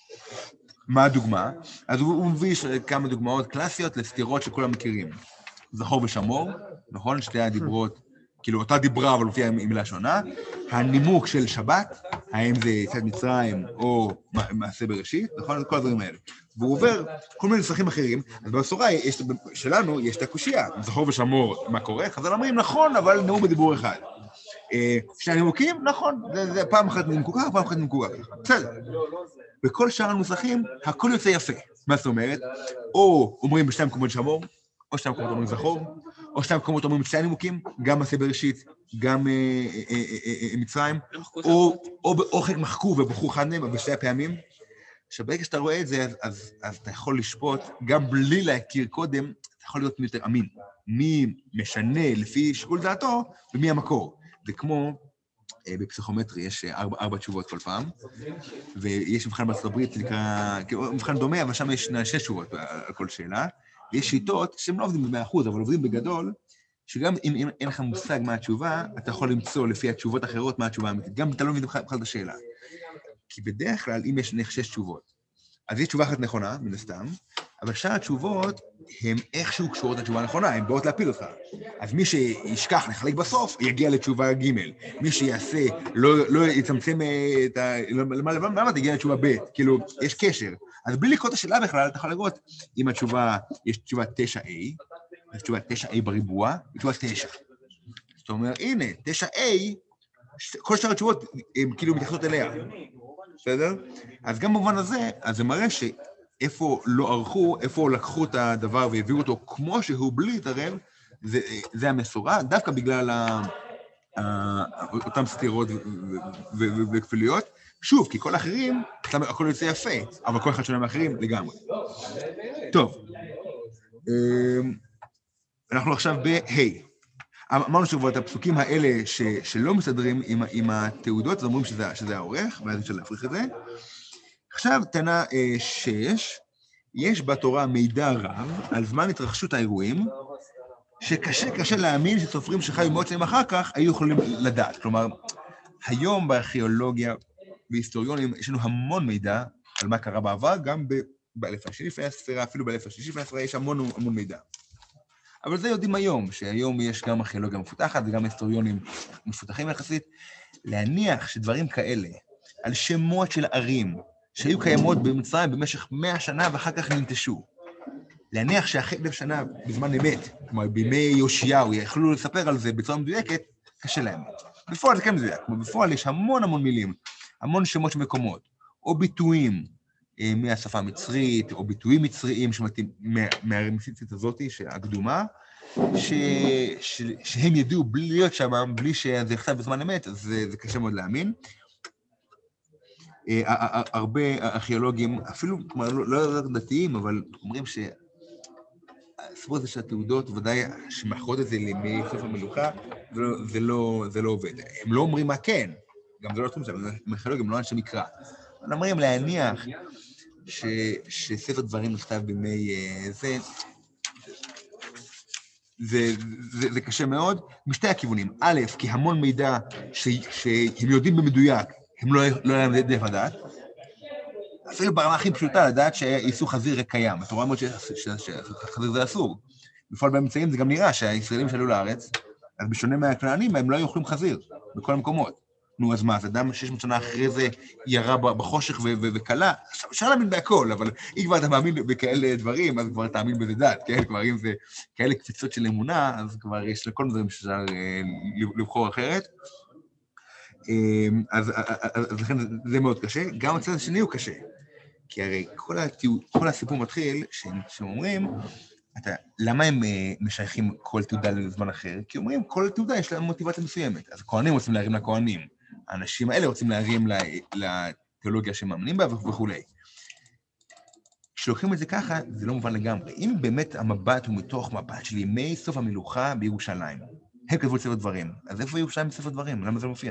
מה הדוגמה? אז הוא מביא כמה דוגמאות קלאסיות לסתירות שכולם מכירים. זכור ושמור, נכון? שתי הדיברות, כאילו אותה דיברה אבל לפי מילה שונה. הנימוק של שבת, האם זה יציאת מצרים או מעשה בראשית, נכון? כל הדברים האלה. והוא עובר כל מיני נוסחים אחרים, אז במסורה שלנו יש את הקושייה, זכור ושמור מה קורה, חז"ל אומרים נכון, אבל נאום בדיבור אחד. שני נימוקים, נכון, זה פעם אחת נימקו ככה, פעם אחת נימקו ככה. בסדר. בכל שאר הנוסחים, הכל יוצא יפה. מה זאת אומרת? או אומרים בשתי מקומות שמור, או שתי מקומות אומרים זכור, או שתי מקומות אומרים שתי נימוקים, גם מעשה בראשית, גם מצרים, או חלק מחקו ובחרו אחד מהם בשתי הפעמים. שברגע שאתה רואה את זה, אז אתה יכול לשפוט, גם בלי להכיר קודם, אתה יכול להיות מי יותר אמין. מי משנה לפי שיקול דעתו, ומי המקור. זה כמו, בפסיכומטרי יש 4 תשובות כל פעם, ויש מבחן בארצות הברית, נקרא, מבחן דומה, אבל שם יש 6 תשובות על כל שאלה, ויש שיטות שהם לא עובדים ב100%, אבל עובדים בגדול, שגם אם אין לך מושג מה התשובה, אתה יכול למצוא לפי התשובות האחרות מה התשובה האמיתית, גם אתה לא מבין בכלל את השאלה. כי בדרך כלל, אם יש 6 תשובות, אז יש תשובה אחת נכונה, מן הסתם, אבל שאר התשובות הן איכשהו קשורות לתשובה הנכונה, הן באות להפיל אותך. אז מי שישכח לחלק בסוף, יגיע לתשובה ג'. מי שיעשה, לא יצמצם את ה... למה תגיע לתשובה ב'? כאילו, יש קשר. אז בלי לקרוא את השאלה בכלל, אתה יכול לראות אם התשובה, יש תשובה 9A, יש תשובה 9A בריבוע, ותשובה 9. זאת אומרת, הנה, 9A, כל שאר התשובות הן כאילו מתייחסות אליה. בסדר? אז גם במובן הזה, אז זה מראה שאיפה לא ערכו, איפה לקחו את הדבר והביאו אותו כמו שהוא בלי להתערב, זה המסורה, דווקא בגלל אותם סתירות וכפילויות. שוב, כי כל האחרים, הכל יוצא יפה, אבל כל אחד שונה מאחרים לגמרי. טוב, אנחנו עכשיו ב-ה'. אמרנו שכבר את הפסוקים האלה שלא מסתדרים עם התעודות, אז אומרים שזה העורך, ואז אפשר להפריך את זה. עכשיו, טענה 6, יש בתורה מידע רב על זמן התרחשות האירועים, שקשה להאמין שסופרים שחיו מאות שנים אחר כך היו יכולים לדעת. כלומר, היום בארכיאולוגיה והיסטוריונים יש לנו המון מידע על מה קרה בעבר, גם באלף השני לפני הספירה, אפילו באלף השלישי לפני הספירה, יש המון מידע. אבל זה יודעים היום, שהיום יש גם ארכיאולוגיה מפותחת וגם היסטוריונים מפותחים יחסית, להניח שדברים כאלה, על שמות של ערים, שהיו קיימות במצרים במשך 100 שנה ואחר כך ננטשו, להניח שאחרי 1,000 שנה בזמן אמת, כלומר בימי יאשיהו, יכלו לספר על זה בצורה מדויקת, קשה להם. בפועל זה כן מדויק, כמו בפועל יש המון מילים, המון שמות של מקומות, או ביטויים מהשפה המצרית, או ביטויים מצריים שמתאים מהרמיסית הזאת, הקדומה, שהם ידעו בלי להיות שם, בלי שזה יחשב בזמן אמת, אז זה קשה מאוד להאמין. הרבה ארכיאולוגים, אפילו לא דתיים, אבל אומרים הסיפור הזה של התעודות, ודאי שמאחרות את זה לימי ספר מלוכה, זה לא עובד. הם לא אומרים מה כן, גם זה לא תחום שם, ארכיאולוגים לא אנשי מקרא. אבל אומרים להניח שספר דברים נכתב בימי זה, זה קשה מאוד, משתי הכיוונים. א', כי המון מידע שהם יודעים במדויק, הם לא יודעים דרך לדעת. אפילו ברמה הכי פשוטה, לדעת שאיסור חזיר קיים. אתה רואה מאוד שחזיר זה אסור. בפועל באמצעים זה גם נראה שהישראלים שעלו לארץ, אז בשונה מהכנענים, הם לא היו אוכלים חזיר, בכל המקומות. נו, אז מה, אז אדם 600 שנה אחרי זה ירה בחושך וקלה, עכשיו אפשר להאמין בהכל, אבל אם כבר אתה מאמין בכאלה דברים, אז כבר תאמין בזה דת, כן? כבר אם זה כאלה קפיצות של אמונה, אז כבר יש לכל דברים שאפשר לבחור אחרת. אז לכן זה מאוד קשה. גם הצד השני הוא קשה. כי הרי כל הסיפור מתחיל, שהם אומרים, למה הם משייכים כל תעודה לזמן אחר? כי אומרים, כל תעודה יש להם מוטיבציה מסוימת. אז הכהנים רוצים להרים לכהנים. האנשים האלה רוצים להרים לתיאולוגיה שמאמנים בה וכו'. כשלוקחים את זה ככה, זה לא מובן לגמרי. אם באמת המבט הוא מתוך מבט של ימי סוף המלוכה בירושלים, הם כתבו את ספר דברים. אז איפה ירושלים בספר דברים? למה זה לא מופיע?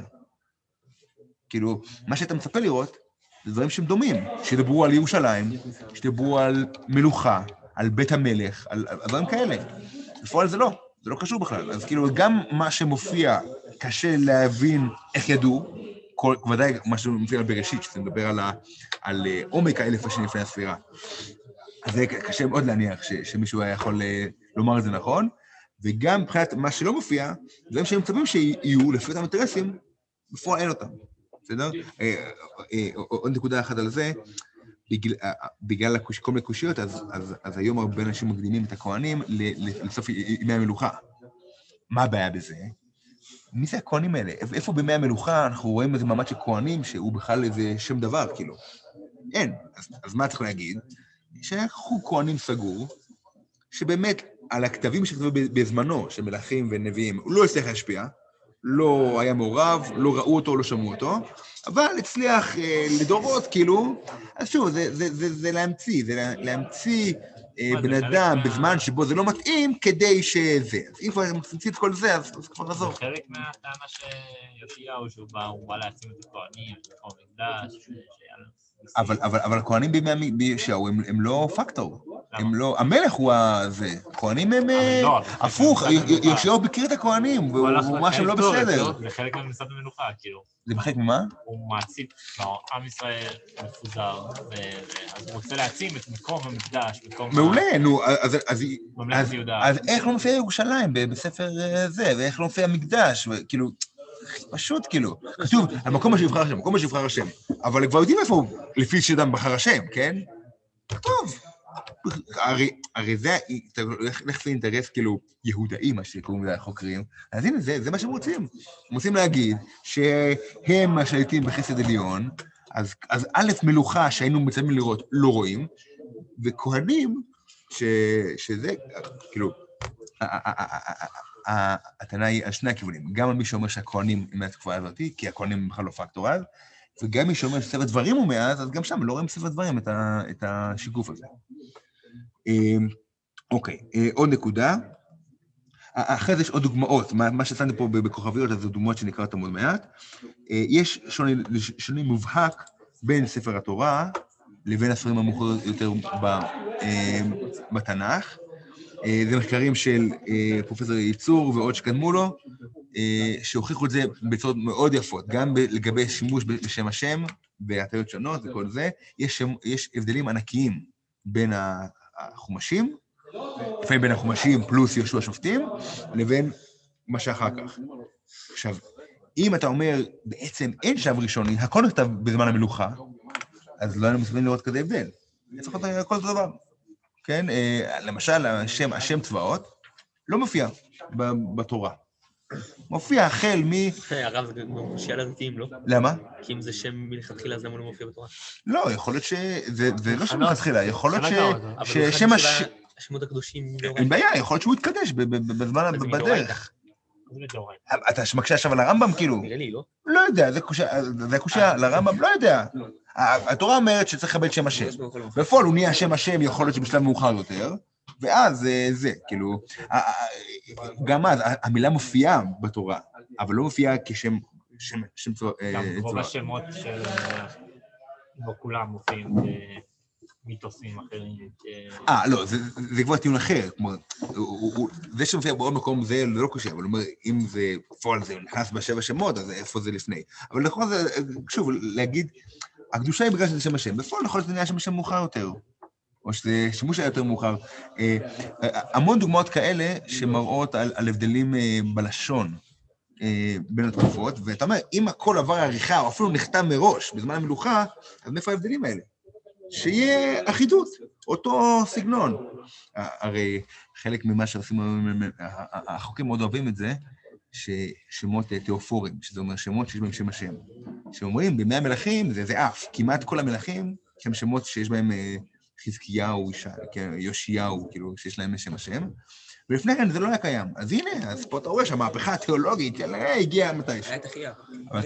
כאילו, מה שאתה מצפה לראות, זה דברים שהם דומים, שדברו על ירושלים, שדברו על מלוכה, על בית המלך, על דברים כאלה. בפועל זה לא קשור בכלל. אז כאילו, גם מה שמופיע קשה להבין איך ידעו, ודאי מה שמופיע בראשית, שזה מדבר על עומק האלף השני לפני הספירה. אז זה קשה מאוד להניח שמישהו היה יכול לומר את זה נכון, וגם מבחינת מה שלא מופיע, דברים שהם מצפים שיהיו לפי אותם אינטרסים, בפועל אין אותם. בסדר? עוד נקודה אחת על זה, בגלל כל מיני קושיות, אז היום הרבה אנשים מקדימים את הכהנים לסוף ימי המלוכה. מה הבעיה בזה? מי זה הכהנים האלה? איפה בימי המלוכה אנחנו רואים איזה מעמד של כהנים שהוא בכלל איזה שם דבר, כאילו? אין. אז מה צריך להגיד? שאנחנו כהנים סגור, שבאמת על הכתבים שכתבו בזמנו של מלכים ונביאים, הוא לא הצליח להשפיע, לא היה מעורב, לא ראו אותו, לא שמעו אותו, אבל הצליח לדורות, כאילו, אז שוב, זה להמציא בן אדם בזמן שבו זה לא מתאים, כדי שזה. אז אם כבר מצמציא את כל זה, אז כבר עזור. זה חלק מהטענה שיאשיהו, שהוא בא להעצים את הכהנים, את המקדש, אבל הכהנים בימי יאשיהו הם לא פקטור. הם לא, המלך הוא הזה, הכהנים הם הפוך, יאשיהו ביקר את הכהנים, והוא ממש הם לא בסדר. זה חלק ממשרד המלוכה, כאילו. זה בחלק ממה? הוא מעצים, עם ישראל מפוזר, אז הוא רוצה להעצים את מקום המקדש, מעולה, נו, אז איך לא מופיע ירושלים בספר זה, ואיך לא מופיע המקדש, כאילו, פשוט כאילו, כתוב, המקום שיבחר השם, מקום שיבחר השם, אבל כבר יודעים איפה הוא, לפי שאדם בחר השם, כן? טוב. הרי זה, אתה הולך לאינטרס כאילו יהודאי, מה שקוראים לזה החוקרים, אז הנה, זה מה שהם רוצים. הם רוצים להגיד שהם השליטים בחסד עליון, אז א' מלוכה שהיינו מצלמים לראות לא רואים, וכהנים שזה, כאילו, הטענה היא על שני הכיוונים, גם על מי שאומר שהכהנים הם מהתקופה הזאת, כי הכהנים הם בכלל לא פקטור אז, וגם מי שאומר שספר דברים הוא מאז, אז גם שם לא רואים בספר דברים את השיקוף הזה. אוקיי, עוד נקודה. אחרי זה יש עוד דוגמאות, מה ששמתי פה בכוכביות, אז זה דוגמאות שנקרא אותם עוד מעט. יש שוני מובהק בין ספר התורה לבין הספרים המאוחרים יותר בתנ"ך. זה מחקרים של פרופסור ייצור ועוד שקדמו לו, שהוכיחו את זה בצורות מאוד יפות, גם לגבי שימוש בשם השם, בהטיות שונות וכל זה, יש הבדלים ענקיים בין החומשים, לפעמים בין החומשים פלוס יהושע שופטים, לבין מה שאחר כך. עכשיו, אם אתה אומר, בעצם אין שלב ראשוני, הכל נכתב בזמן המלוכה, אז לא היינו מסוגלים לראות כזה הבדל. צריך להיות הכל אותו דבר. כן? למשל, השם צבאות לא מופיע בתורה. מופיע החל מ... הרב, זה גם קושיה לדתיים, לא? למה? כי אם זה שם מלכתחילה, אז למה הוא לא מופיע בתורה? לא, יכול להיות זה לא שם מלכתחילה, יכול להיות ששם השמות הקדושים... אין בעיה, יכול להיות שהוא יתקדש בזמן בדרך. אתה מקשה עכשיו על הרמב"ם, כאילו? נראה לי, לא? לא יודע, זה קושיה לרמב"ם, לא יודע. התורה אומרת שצריך לקבל שם השם. בפועל הוא נהיה שם השם, יכול להיות שבשלב מאוחר יותר, ואז זה, כאילו, גם אז, המילה מופיעה בתורה, אבל לא מופיעה כשם גם רוב השמות של... לא כולם מופיעים מיתוסים אחרים. לא, זה כבר טיעון אחר. כלומר, זה שמופיע בעוד מקום זה לא קשה, אבל הוא אומר, אם זה בפועל זה נכנס בשבע שמות, אז איפה זה לפני? אבל נכון זה, שוב, להגיד, הקדושה היא בגלל שזה שם השם. בפועל יכול להיות זה נהיה שם השם מאוחר יותר. או שזה שימוש היה יותר מאוחר. המון דוגמאות כאלה שמראות על הבדלים בלשון בין התקופות, ואתה אומר, אם הכל עבר עריכה, או אפילו נכתב מראש בזמן המלוכה, אז מאיפה ההבדלים האלה? שיהיה אחידות, אותו סגנון. הרי חלק ממה שעושים, החוקים מאוד אוהבים את זה, ששמות תיאופורים, שזה אומר שמות שיש בהם שם השם. שאומרים, בימי המלכים זה אף, כמעט כל המלכים, הם שמות שיש בהם חזקיהו, יאשיהו, כאילו, שיש להם שם השם, ולפני כן זה לא היה קיים. אז הנה, אז פה אתה רואה שהמהפכה התיאולוגית, הגיעה מתיש. היה תחייה.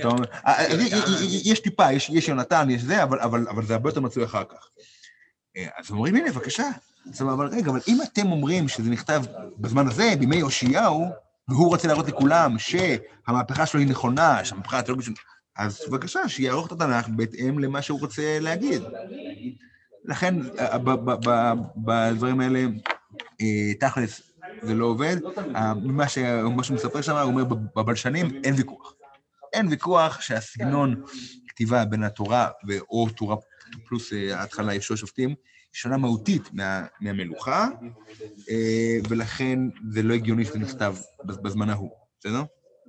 יש טיפה, יש יונתן, יש זה, אבל זה הרבה יותר מצוי אחר כך. אז אומרים, הנה, בבקשה. אבל רגע, אבל אם אתם אומרים שזה נכתב בזמן הזה, בימי יאשיהו, והוא רוצה להראות לכולם שהמהפכה שלו היא נכונה, שהמהפכה התיאולוגית שלו, אז בבקשה, שיערוך את התנ"ך בהתאם למה שהוא רוצה להגיד. לכן, בדברים האלה, תכלס, זה לא עובד. מה שהוא מספר שם, הוא אומר, בבלשנים אין ויכוח. אין ויכוח שהסגנון כתיבה בין התורה, או תורה פלוס ההתחלה ישוע שופטים, שונה מהותית מהמלוכה, ולכן זה לא הגיוני שזה נכתב בזמן ההוא. בסדר?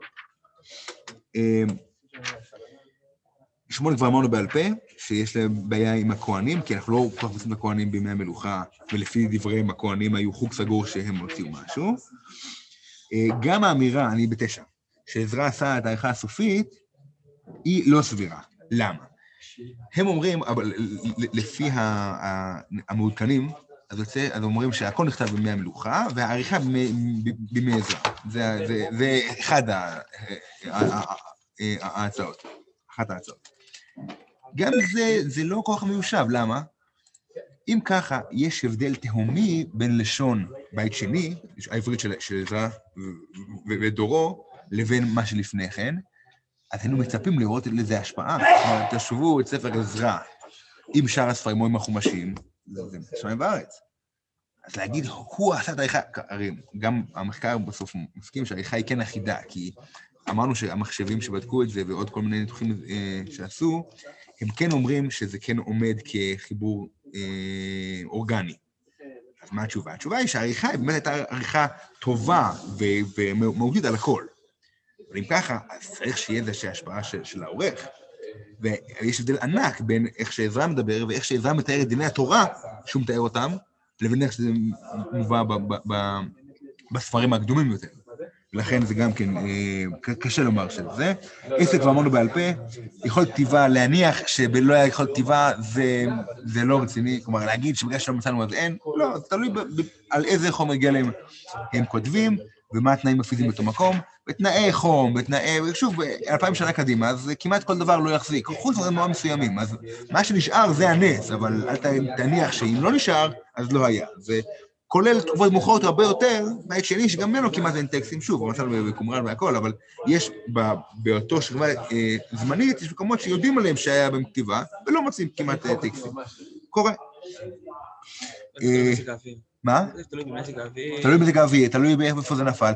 שמואל כבר אמרנו בעל פה, שיש להם בעיה עם הכהנים, כי אנחנו לא כל כך עושים לכהנים בימי המלוכה, ולפי דבריהם הכהנים היו חוג סגור שהם הוציאו משהו. גם האמירה, אני ב9, שעזרא עשה את העריכה הסופית, היא לא סבירה. למה? הם אומרים, אבל לפי המעודכנים, אז אומרים שהכל נכתב בימי המלוכה, והעריכה בימי עזרא. זה אחד ההצעות, אחת ההצעות. גם זה לא כל כך מיושב, למה? אם ככה, יש הבדל תהומי בין לשון בית שני, העברית של עזרא ודורו, לבין מה שלפני כן, אז היינו מצפים לראות לזה השפעה. כלומר, תשובו את ספר עזרא עם שאר הספרים או עם החומשים, זה שמיים בארץ. אז להגיד, הוא עשה את העריכה, הרי גם המחקר בסוף מסכים שהעריכה היא כן אחידה, כי אמרנו שהמחשבים שבדקו את זה ועוד כל מיני ניתוחים שעשו, הם כן אומרים שזה כן עומד כחיבור אורגני. אז מה התשובה? התשובה היא שהעריכה היא באמת הייתה עריכה טובה ומהותית על הכל. אבל אם ככה, אז צריך שיהיה איזושהי השפעה של העורך. ויש הבדל ענק בין איך שעזרא מדבר ואיך שעזרא מתאר את דיני התורה, שהוא מתאר אותם, לבין איך שזה מובא בספרים הקדומים יותר. ולכן זה גם כן קשה לומר של זה. עסק כבר אמרנו בעל פה, יכולת כתיבה להניח שבלא היה יכולת כתיבה זה לא רציני, כלומר להגיד שבגלל שלא מצאנו אז אין, לא, זה תלוי על איזה חומר גלם הם כותבים, ומה התנאים הפיזיים באותו מקום, בתנאי חום, שוב, 2000 שנה קדימה, אז כמעט כל דבר לא יחזיק, חוץ מדברים מאוד מסוימים, אז מה שנשאר זה הנס, אבל אל תניח שאם לא נשאר, אז לא היה. זה כולל תקופות מאוחרות הרבה יותר, בית שני שגם ממנו כמעט אין טקסטים, שוב, במצב בקומראן והכל, אבל יש באותו שכבה זמנית, יש מקומות שיודעים עליהם שהיה בהם כתיבה, ולא מוצאים כמעט טקסטים. קורה. מה? תלוי במזג האוויר. תלוי במזג האוויר, תלוי באיפה זה נפל.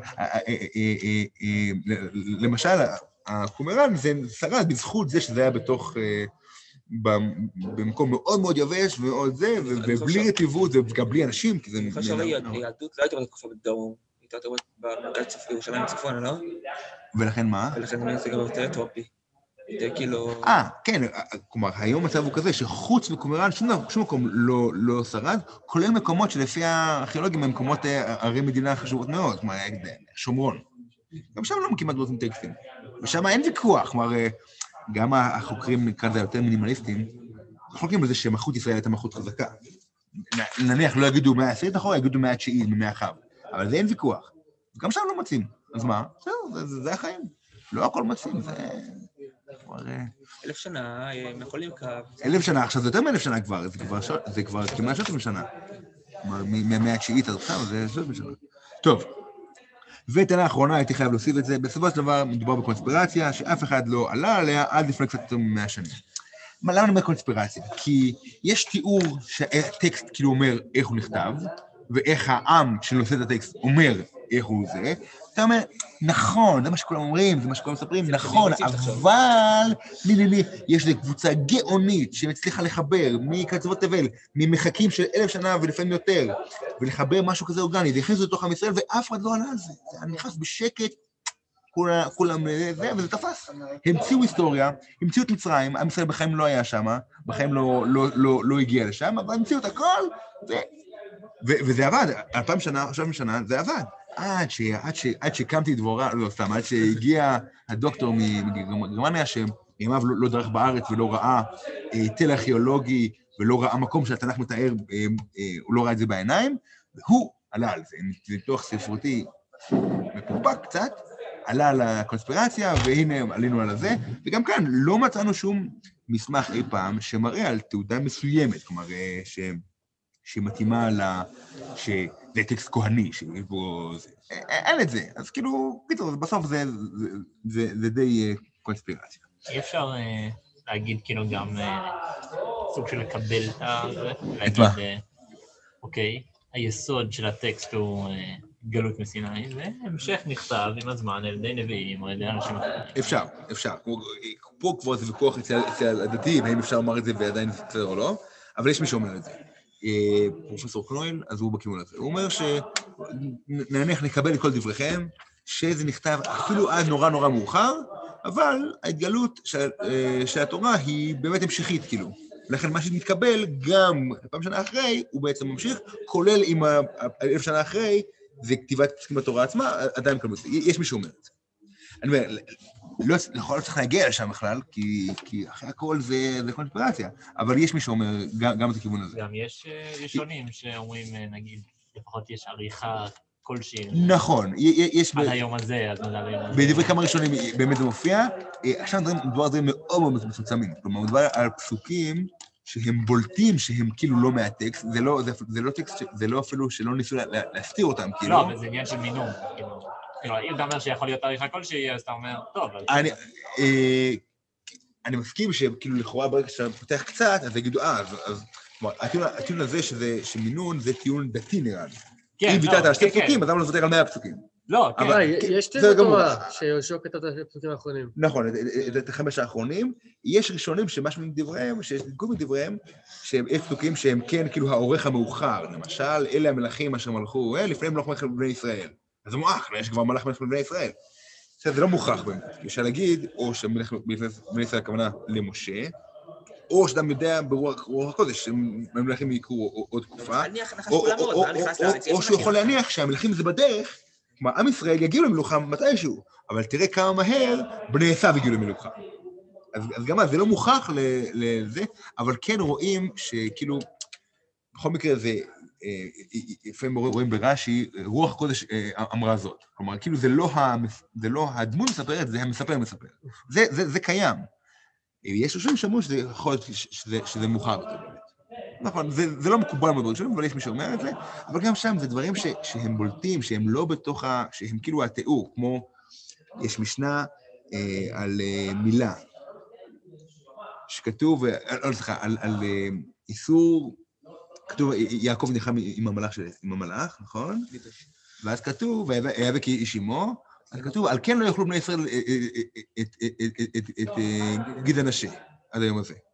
למשל, הקומראן זה שרד בזכות זה שזה היה בתוך, במקום מאוד מאוד יבש ומאוד זה, ובלי רטיבות וגם בלי אנשים, כי זה... אני חושב שהיהדות לא הייתה בתקופה בדרום, הייתה יותר במרכז ירושלים צפונה, לא? ולכן מה? ולכן זה גם יותר טרופי. יותר כאילו... כן, כלומר, היום המצב הוא כזה שחוץ מקומראן שום מקום לא שרד, כולל מקומות שלפי הארכיאולוגים הם מקומות ערי מדינה חשובות מאוד, כמו שומרון. גם שם לא כמעט באותים טקסטים. ושם אין ויכוח, כלומר, גם החוקרים נקרא זה יותר מינימליסטים, חולקים על זה שמלכות ישראל הייתה מלכות חזקה. נניח לא יגידו 110 אחורה, יגידו 190 מ-100 אבל זה אין ויכוח. גם שם לא מוצאים. אז מה? זה החיים. לא הכל מוצאים, זה... 1000 שנה, הם יכולים קו. 1000 שנה, עכשיו זה יותר מ1000 שנה כבר, זה כבר כמעט 3,000 שנה. מהמאה התשיעית עד עכשיו, זה 3,000 שנה. טוב, וטענה האחרונה, הייתי חייב להוסיף את זה, בסופו של דבר מדובר בקונספירציה, שאף אחד לא עלה עליה עד לפני קצת יותר מ100 שנים. למה אני אומר קונספירציה? כי יש תיאור שהטקסט כאילו אומר איך הוא נכתב, ואיך העם שנושא את הטקסט אומר איך הוא זה, אתה אומר, נכון, זה מה שכולם אומרים, זה מה שכולם מספרים, נכון, אבל, יש לי קבוצה גאונית שמצליחה לחבר מקצוות תבל, ממחקים של 1,000 שנה ולפעמים יותר, ולחבר משהו כזה אורגני, והכניסו לתוך עם ישראל, ואף אחד לא עלה על זה. זה נכנס בשקט, כולם זה, וזה תפס. המציאו היסטוריה, המציאו את מצרים, עם ישראל בחיים לא היה שם, בחיים לא הגיע לשם, אבל המציאו את הכל, וזה עבד. 2,000 שנה, 3,000 שנה, זה עבד. עד שקמתי דבורה, לא סתם, עד שהגיע הדוקטור מגרמניה, שימיו לא דרך בארץ ולא ראה תל ארכיאולוגי, ולא ראה מקום שהתנ"ך מתאר, הוא לא ראה את זה בעיניים, והוא עלה על זה. ניתוח ספרותי מפורפק קצת, עלה על הקונספירציה, והנה עלינו על זה, וגם כאן לא מצאנו שום מסמך אי פעם שמראה על תעודה מסוימת, כלומר, שמתאימה שזה טקסט כהני, אין את זה, אז כאילו, פתאום, בסוף זה די קונספירציה. אי אפשר להגיד כאילו גם סוג של לקבל את מה? אוקיי, היסוד של הטקסט הוא גלות מסיני, והמשך נכתב עם הזמן על ידי נביאים או על ידי אנשים אחרים. אפשר. פה כבר זה ויכוח אצל הדתיים, האם אפשר לומר את זה ועדיין זה בסדר או לא, אבל יש מי שאומר את זה. פרופסור קנויל, אז הוא בכיוון הזה. הוא אומר שנניח נקבל את כל דבריכם, שזה נכתב אפילו עד נורא נורא מאוחר, אבל ההתגלות של התורה היא באמת המשכית, כאילו. לכן מה שמתקבל גם פעם שנה אחרי, הוא בעצם ממשיך, כולל עם 1,000 שנה אחרי, זה כתיבת פסקים בתורה עצמה, עדיין כלום. יש מי שאומר את זה. אני אומר, לא צריך להגיע לשם בכלל, כי אחרי הכל זה קונספירציה, אבל יש מי שאומר גם את הכיוון הזה. גם יש ראשונים שאומרים, נגיד, לפחות יש עריכה כלשהי. נכון, יש... עד היום הזה, אז נדע היום הזה. בדברי כמה ראשונים באמת זה מופיע, עכשיו מדובר דברים מאוד מאוד מצומצמים, כלומר, מדובר על פסוקים שהם בולטים, שהם כאילו לא מהטקסט, זה לא טקסט, זה לא אפילו שלא ניסו להסתיר אותם, כאילו. לא, אבל זה עניין של מינון, כאילו. אם אתה אומר שיכול להיות עריכה כלשהי, אז אתה אומר, טוב. אני מסכים שכאילו לכאורה ברגע שאתה פותח קצת, אז יגידו, אז הטיעון הזה שמינון זה טיעון דתי נראה לי. אם ויתרת על 2 פסוקים, אז למה לא לוותר על 100 פסוקים? לא, כן. יש תזה תורה שיהושע כתב את הפסוקים האחרונים. נכון, את 5 האחרונים. יש ראשונים שמשהו מדבריהם, שיש דיגום מדבריהם, שיש פסוקים שהם כן כאילו העורך המאוחר. למשל, אלה המלכים אשר מלכו, לפני מלך מלך בני ישראל. אז הוא מוכח, יש כבר מלך מלך בני ישראל. זה לא מוכח באמת. אפשר להגיד, או שמלך בני ישראל הכוונה למשה, או שאדם יודע ברוח הקודש, שמלכים יקרו עוד תקופה, או שהוא יכול להניח שהמלכים זה בדרך, כלומר, עם ישראל יגיעו למלוכה מתישהו, אבל תראה כמה מהר בני עשיו יגיעו למלוכה. אז גם זה לא מוכח לזה, אבל כן רואים שכאילו, בכל מקרה זה, לפעמים רואים ברש"י, רוח הקודש אמרה זאת. כלומר, כאילו זה לא הדמות מספרת, זה המספר מספר. זה קיים. יש ראשונים שאמרו שזה יכול להיות שזה מוכר יותר באמת. נכון, זה לא מקובל מאוד ראשונים, אבל יש מי שאומר את זה, אבל גם שם זה דברים שהם בולטים, שהם לא בתוך שהם כאילו התיאור, כמו יש משנה על מילה, שכתוב, לא סליחה, על איסור, כתוב יעקב נחם עם המלאך, נכון? ואז כתוב, והיה כאיש עמו, אז כתוב, על כן לא יאכלו בני ישראל את גיד הנשה, עד היום הזה.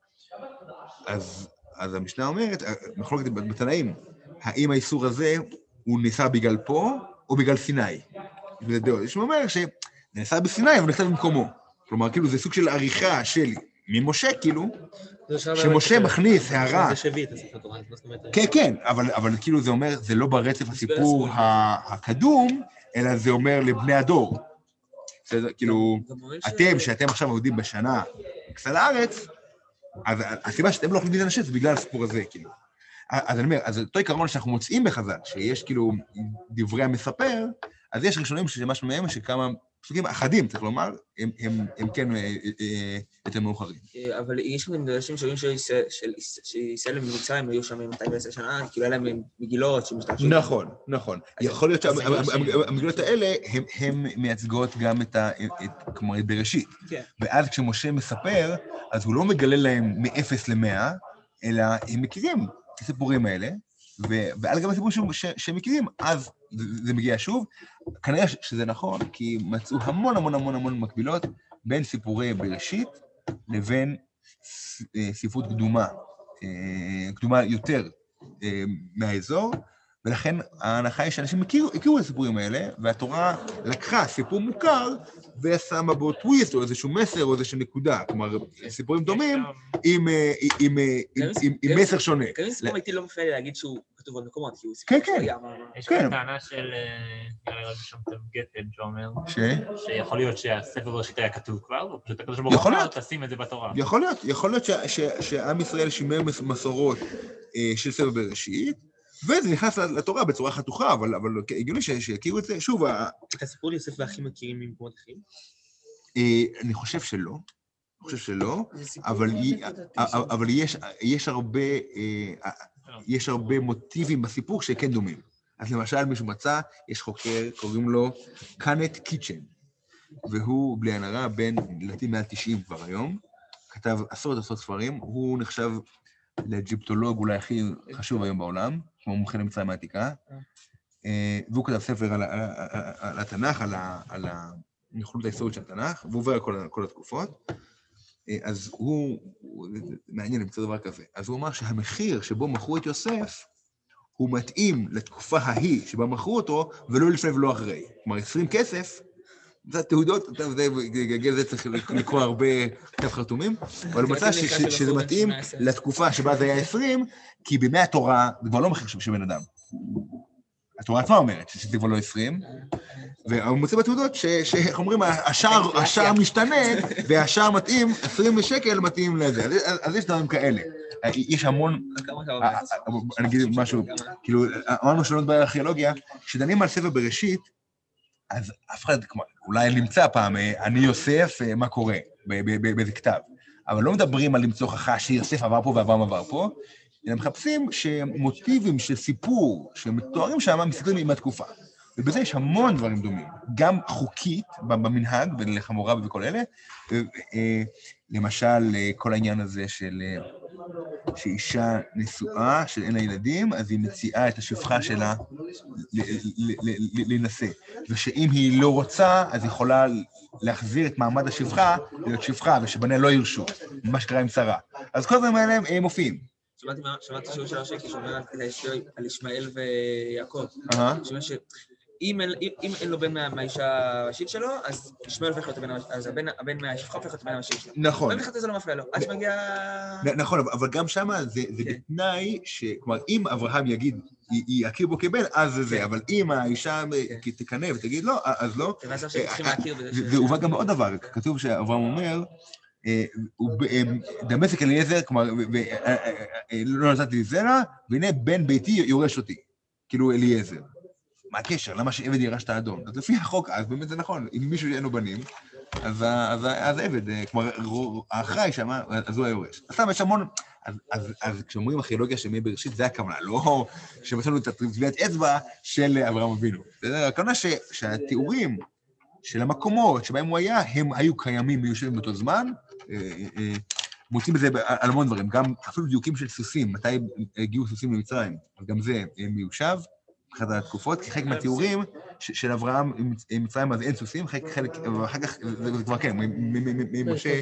אז המשנה אומרת, מחלוקת בתנאים, האם האיסור הזה הוא נעשה בגלל פה, או בגלל סיני? יש מה אומר שזה נעשה בסיני, אבל נכתב במקומו. כלומר, כאילו, זה סוג של עריכה של ממשה, כאילו, שמשה מכניס הערה. זה שביט, הספר תורה, מה זאת אומרת? כן, אבל כאילו זה אומר, זה לא ברצף הסיפור הקדום, אלא זה אומר לבני הדור. כאילו, שאתם עכשיו עובדים בשנה בכסל הארץ, אז הסיבה שאתם לא יכולים להנשת זה בגלל הסיפור הזה, כאילו. אז אני אומר, אז אותו עיקרון שאנחנו מוצאים בחז"ל, שיש כאילו דברי המספר, אז יש ראשונים שמשהו מהם שכמה פסוקים אחדים, צריך לומר, הם כן יותר מאוחרים. אבל יש גם מדרשים שאומרים שישראל במצרים היו שם 210 שנה, כאילו היה להם מגילות שמשתמשים. נכון. יכול להיות שהמגילות האלה, הן מייצגות גם כמו את בראשית. ואז כשמשה מספר, אז הוא לא מגלה להם מ-0 ל-100, אלא הם מכירים את הסיפורים האלה, ועל גם הסיפורים שהם מכירים, אז זה מגיע שוב. כנראה שזה נכון, כי מצאו המון מקבילות בין סיפורי בראשית לבין ספרות קדומה יותר מהאזור, ולכן ההנחה היא שאנשים הכירו את הסיפורים האלה, והתורה לקחה סיפור מוכר, ושמה בו טוויסט, או איזשהו מסר, או איזושהי נקודה. כלומר, סיפורים דומים עם מסר שונה. כזה סיפור הייתי לא מפריע לי להגיד שהוא כתוב עוד מקומות, כי הוא סיפור שהיה. יש כאן טענה של, נראה לי ששמתם גטן, שאומר, שיכול להיות שהספר בראשית היה כתוב כבר, ופשוט הקדוש ברוך הוא תשים את זה בתורה. יכול להיות שעם ישראל שימר מסורות של ספר בראשית, וזה נכנס לתורה בצורה חתוכה, אבל הגיוני שיכירו את זה. שוב, את הסיפור יוסף והאחים מכירים ממקומות אחרים? אני חושב שלא, אבל יש הרבה מוטיבים בסיפור שכן דומים. אז למשל, מישהו מצא, יש חוקר, קוראים לו קאנט קיצ'ן, והוא בלי עין בן לדעתי מעל 90 כבר היום, כתב עשרות ספרים, הוא נחשב לאג'יפטולוג אולי הכי חשוב היום בעולם, כמו מומחה למצרים העתיקה, והוא כתב ספר על התנ"ך, על הנכונות ההיסטורית של התנ"ך, והוא עובר על כל התקופות. אז מעניין למצוא דבר כזה, אז הוא אמר שהמחיר שבו מכרו את יוסף, הוא מתאים לתקופה ההיא שבה מכרו אותו, ולא לפני ולא אחרי. כלומר, 20 כסף, זה התעודות, זה צריך לקרוא הרבה כתב חרטומים, אבל הוא מצא שזה מתאים לתקופה שבה זה היה 20, כי בימי התורה זה כבר לא מחיר של בן אדם. התורה עצמה אומרת שזה כבר לא 20, והוא מוצא בתעודות שאיך אומרים, השער משתנה, והשער מתאים, 20 שקל מתאים לזה. אז יש דברים כאלה. יש המון, אני אגיד משהו, כאילו, אמרנו שלא נדבר על ארכיאולוגיה, כשדנים על ספר בראשית, אז אף אחד, אולי נמצא פעם, אני יוסף, מה קורה באיזה כתב. אבל לא מדברים על למצוא הוכחה שיוסף עבר פה ואברהם עבר פה, אלא מחפשים שמוטיבים של סיפור שמתוארים שם מסתכלים עם התקופה. ובזה יש המון דברים דומים, גם חוקית במנהג, ולחמורה וכל אלה, למשל, כל העניין הזה של שאישה נשואה, שאין לה ילדים, אז היא מציעה את השפחה שלה להינשא. ושאם היא לא רוצה, אז היא יכולה להחזיר את מעמד השפחה להיות שפחה, ושבניה לא ירשו, מה שקרה עם שרה. אז כל הדברים האלה הם מופיעים. שמעתי שיעור של השקי שאומר על ישמעאל ויעקב. אם אין לו בן מהאישה הראשית שלו, אז ישמעאל הופך להיות הבן, אז הבן מהשפחה הופך להיות הבן הראשית שלו. נכון. ובכלל זה לא מפריע לו, עד שמגיע... נכון, אבל גם שמה זה בתנאי כלומר, אם אברהם יגיד, יכיר בו כבן, אז זה זה, אבל אם האישה תקנה ותגיד לא, אז לא. זה הובא גם בעוד דבר, כתוב שאברהם אומר, דמשק אליעזר, כלומר, לא נתתי לי זרע, והנה בן ביתי יורש אותי, כאילו אליעזר. מה הקשר? למה שעבד ירש את האדון? אז לפי החוק, אז באמת זה נכון, אם מישהו אין לו בנים, אז עבד, כלומר, האחראי שם, אז הוא היורש. אז סתם יש המון, אז כשאומרים ארכיאולוגיה של ימי בראשית, זה הכוונה, לא שמצאנו את טביעת אצבע של אברהם אבינו. הכוונה שהתיאורים של המקומות שבהם הוא היה, הם היו קיימים מיושבים באותו זמן, מוצאים בזה על המון דברים, גם אפילו דיוקים של סוסים, מתי הגיעו סוסים למצרים, אז גם זה מיושב, אחת התקופות, כי חלק מהתיאורים של אברהם עם מצרים, אז אין סוסים, ואחר כך זה כבר כן, ממשה,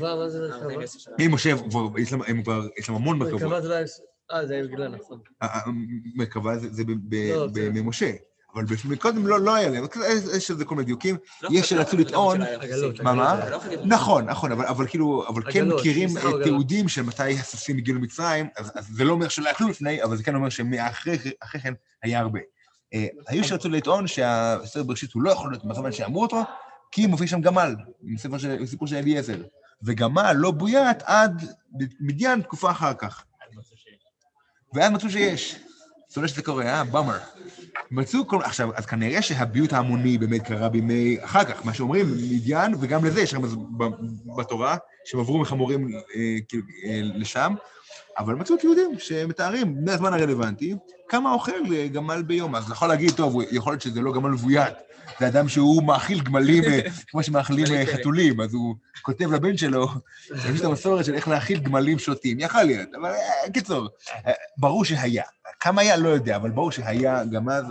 יש להם המון מרכבות. זה היה בגלל, נכון. מרכבה זה ממשה. אבל מקודם לא היה להם, יש לזה כל מיני דיוקים, יש שרצו לטעון, מה? נכון, אבל כן מכירים תיעודים של מתי הסוסים הגיעו למצרים, אז זה לא אומר שלא היה כלום לפני, אבל זה כן אומר שמאחרי כן היה הרבה. היו שרצו לטעון שהספר בראשית הוא לא יכול להיות בזמן שאמרו אותו, כי מופיע שם גמל, סיפור של אליעזר, וגמל לא בוית עד מדיין תקופה אחר כך. ואז מצאו שיש. שונא שזה קורה, באמר. מצאו כל... עכשיו, אז כנראה שהביוט ההמוני באמת קרה בימי אחר כך, מה שאומרים, מדיין, וגם לזה יש רמז בתורה, שהם עברו מחמורים לשם, אבל מצאו יהודים שמתארים, בני הזמן הרלוונטי, כמה אוכל גמל ביום. אז יכול להגיד, טוב, יכול להיות שזה לא גמל מבוית, זה אדם שהוא מאכיל גמלים, כמו שמאכילים חתולים, אז הוא כותב לבן שלו, שיש את המסורת של איך להאכיל גמלים שוטים, יכול להיות, אבל קיצור, ברור שהיה. כמה היה, לא יודע, אבל ברור שהיה גם אז,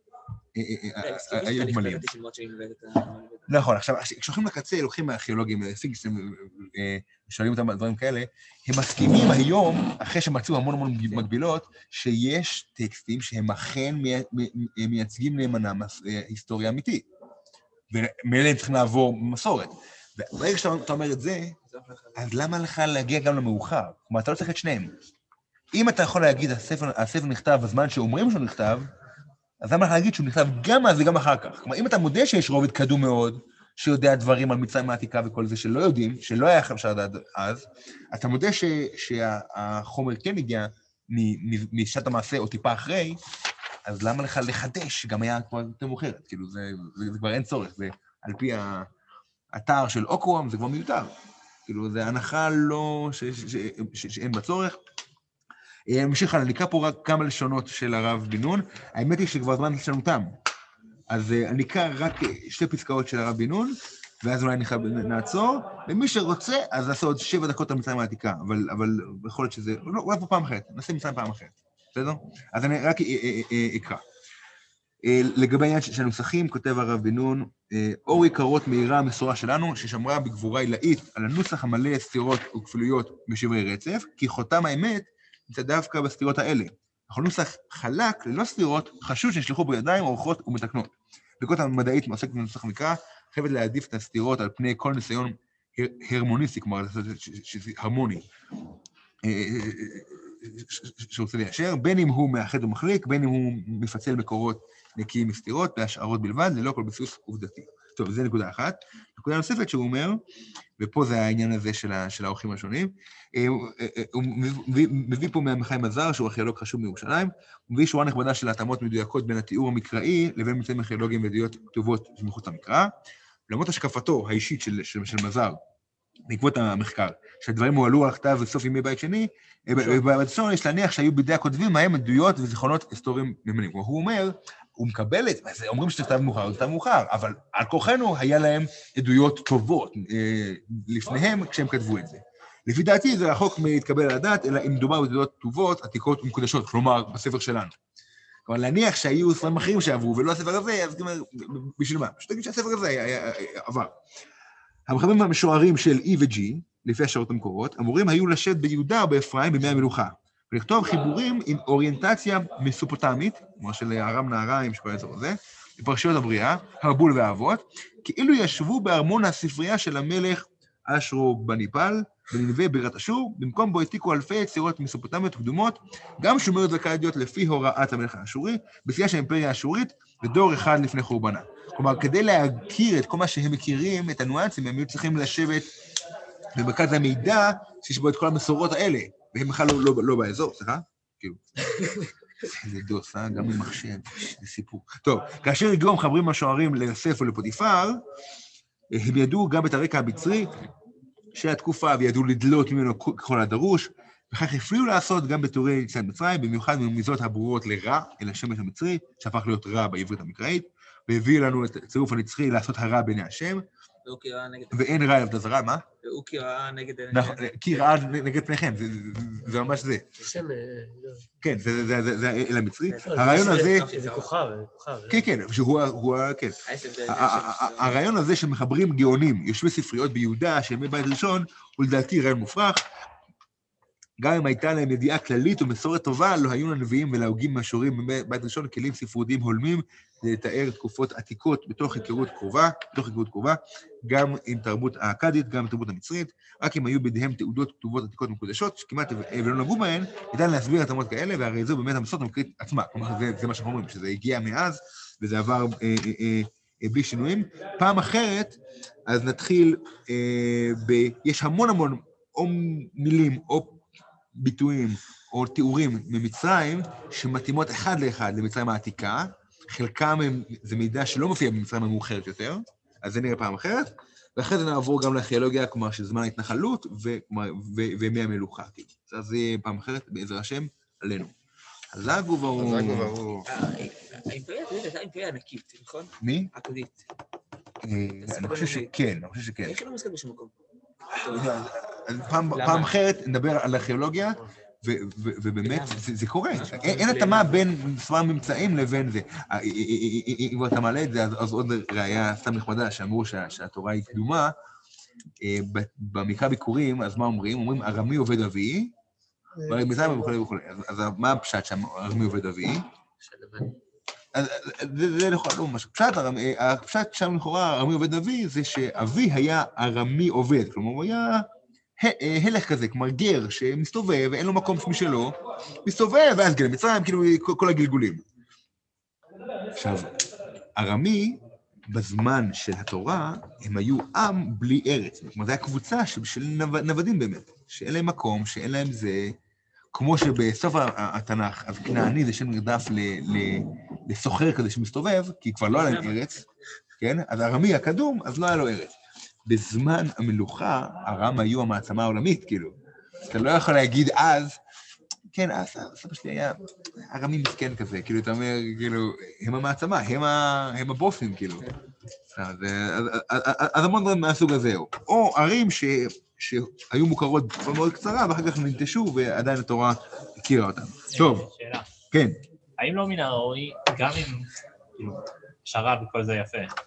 היו גמלים. נכון, עכשיו, כשהולכים לקצה, לוקחים מהארכיאולוגים, שואלים אותם דברים כאלה, הם מסכימים היום, אחרי שמצאו המון מקבילות, שיש טקסטים שהם אכן מייצגים נאמנה היסטוריה אמיתית. ומאלה הם צריכים לעבור מסורת. וברגע שאתה אומר את זה, אז למה לך להגיע גם למאוחר? כלומר, אתה לא צריך את שניהם. אם אתה יכול להגיד, הספר נכתב בזמן שאומרים שהוא נכתב, אז למה לך להגיד שהוא נכתב גם אז וגם אחר כך? כלומר, אם אתה מודה שיש רובד קדום מאוד, שיודע דברים על מצרים העתיקה וכל זה שלא יודעים, שלא היה אפשר לדעת אז, אתה מודה שהחומר כן הגיע משעת המעשה או טיפה אחרי, אז למה לך לחדש? גם היה כבר יותר מאוחרת, כאילו זה כבר אין צורך, ועל פי האתר של אוקוואם זה כבר מיותר. כאילו זה הנחה לא, שאין בצורך. ממשיך הלאה, נקרא פה רק כמה לשונות של הרב בן נון, האמת היא שכבר זמן יש לנו תם. אז אני אקרא רק שתי פסקאות של הרב בן נון, ואז אולי נעצור, ומי שרוצה, אז נעשה עוד 7 דקות על מצרים העתיקה, אבל יכול להיות שזה, לא, אולי פה פעם אחרת, נעשה מצרים פעם אחרת, בסדר? אז אני רק אקרא. לגבי העניין של הנוסחים, כותב הרב בן נון, אור יקרות מהירה המסורה שלנו, ששמרה בגבורה עילאית על הנוסח המלא סתירות וכפילויות בשברי רצף, כי חותם האמת נמצא דווקא בסתירות האלה. אך נוסח חלק ללא סתירות, חשוב שנשלחו בידיים עורכות ומתקנות. ביקורת המדעית מעוסקת בנוסח המקרא, חייבת להעדיף את הסתירות על פני כל ניסיון הרמוניסטי, כלומר, שזה הרמוני, שרוצה ליישר, בין אם הוא מאחד ומחליק, בין אם הוא מפצל מקורות נקיים מסתירות, בהשערות בלבד, ללא כל ביסוס עובדתי. טוב, זה נקודה אחת. נקודה נוספת שהוא אומר, ופה זה העניין הזה של האורחים השונים, הוא מביא פה מהמחיים הזר, שהוא ארכיאולוג חשוב מירושלים, הוא מביא שורה נכבדה של התאמות מדויקות בין התיאור המקראי לבין ממצאים ארכיאולוגיים ועדויות כתובות מחוץ למקרא, למרות השקפתו האישית של מזר, בעקבות המחקר, שהדברים הועלו על הכתב בסוף ימי בית שני, בראשון יש להניח שהיו בידי הכותבים מהם עדויות וזיכרונות היסטוריים ממנים. הוא אומר, הוא מקבל את זה, אומרים שכתב מאוחר, זה כתב מאוחר, אבל על כוחנו היה להם עדויות טובות לפניהם כשהם כתבו את זה. לפי דעתי זה רחוק מלהתקבל על הדעת, אלא אם מדובר בעדויות טובות, עתיקות ומקודשות, כלומר בספר שלנו. כלומר, להניח שהיו ספרים אחרים שעברו, ולא הספר הזה, אז כלומר, בשביל מה? פשוט תגיד שהספר הזה עבר. המחברים המשוערים של E ו-G, לפי השעות המקורות, אמורים היו לשבת ביהודה או באפרים בימי המלוכה, ולכתוב חיבורים עם אוריינטציה מסופוטמית, כמו של ארם נהריים שכל האזור הזה, בפרשיות הבריאה, הרבול והאבות, כאילו ישבו בארמון הספרייה של המלך אשרו בניפל, בנינווה בירת אשור, במקום בו העתיקו אלפי יצירות מסופוטמיות קדומות, גם שומריות וקלדיות לפי הוראת המלך האשורי, בשיאה של האימפריה האשורית, ודור אחד לפני חורבנה. כלומר, כדי להכיר את כל מה שהם מכירים, את הניואנסים, הם היו צריכים לשבת במרכז המידע, שיש בו את כל המסורות האלה, והם בכלל לא באזור, סליחה? כאילו, זה דוס, גם ממחשב, זה סיפור. טוב, כאשר הגיעו המחברים השוערים ליוסף ולפוטיפר, הם ידעו גם את הרקע המצרי של התקופה, וידעו לדלות ממנו ככל הדרוש, וכך הפריעו לעשות גם בתיאורי יציאת מצרים, במיוחד מרמיזות הברורות לרע, אל השמש המצרי, שהפך להיות רע בעברית המקראית, והביא לנו את הצירוף הנצחי לעשות הרע בעיני השם, ואין רע אל זרה, מה? והוא כי רעה נגד... כי רעה נגד פניכם, זה ממש זה. כן, זה אל המצרי. הרעיון הזה... זה כוכב. כן, כן, שהוא... כן. הרעיון הזה שמחברים גאונים, יושבי ספריות ביהודה, שהם בית ראשון, הוא לדעתי רעיון מופרך. גם אם הייתה להם ידיעה כללית ומסורת טובה, לא היו לנביאים ולהוגים מהשורים בבית ראשון כלים ספרותיים הולמים לתאר תקופות עתיקות בתוך היכרות קרובה, גם עם תרבות האכדית, גם עם תרבות המצרית, רק אם היו בידיהם תעודות כתובות עתיקות מקודשות, שכמעט ולא נגעו בהן, ניתן להסביר התאמות כאלה, והרי זו באמת המסורת המקראית עצמה, כלומר זה מה שאנחנו אומרים, שזה הגיע מאז, וזה עבר בלי שינויים. פעם אחרת, אז נתחיל יש המון או מילים, או ביטויים או תיאורים ממצרים שמתאימות אחד לאחד למצרים העתיקה, חלקם זה מידע שלא מופיע במצרים המאוחרת יותר, אז זה נראה פעם אחרת, ואחרי זה נעבור גם לארכיאולוגיה, כלומר של זמן ההתנחלות וימי המלוכה. אז זה יהיה פעם אחרת, בעזר השם, עלינו. חזק וברור. חזק וברור. האימפריה הקודית הייתה אימפריה ענקית, נכון? מי? הקודית. אני חושב שכן, אני חושב שכן. איך היא לא מוזכרת בשום מקום? פעם אחרת נדבר על ארכיאולוגיה, ובאמת זה קורה. אין התאמה בין מספר הממצאים לבין זה. אם אתה מעלה את זה, אז עוד ראיה סתם נחמדה, שאמרו שהתורה היא קדומה, במקרא ביקורים, אז מה אומרים? אומרים, ארמי עובד אבי, במצרים וכו' וכו'. אז מה הפשט שם, ארמי עובד אבי? זה לכאורה לא משהו. הפשט שם לכאורה, ארמי עובד אבי, זה שאבי היה ארמי עובד, כלומר הוא היה הלך כזה, כלומר גר שמסתובב ואין לו מקום משלו, מסתובב ואז גל מצרים, כאילו כל הגלגולים. עכשיו, ארמי, בזמן של התורה, הם היו עם בלי ארץ. כלומר, זו הייתה קבוצה של נוודים באמת, שאין להם מקום, שאין להם זה, כמו שבסוף התנ"ך, אז כנעני זה שם נרדף לסוחר כזה שמסתובב, כי כבר לא היה להם ארץ, כן? אז ארמי הקדום, אז לא היה לו ארץ. בזמן המלוכה, ארם היו המעצמה העולמית, כאילו. אתה לא יכול להגיד אז, כן, אז סבא שלי היה ארמי מסכן כזה, כאילו, אתה אומר, כאילו, הם המעצמה, הם הבוסים, כאילו. אז המון דברים מהסוג הזה. או ערים שהיו מוכרות בתקופה מאוד קצרה, ואחר כך ננטשו, ועדיין התורה הכירה אותם. טוב, שאלה. כן. האם לא מן הראוי, גם אם, כאילו, שרב וכל זה יפה,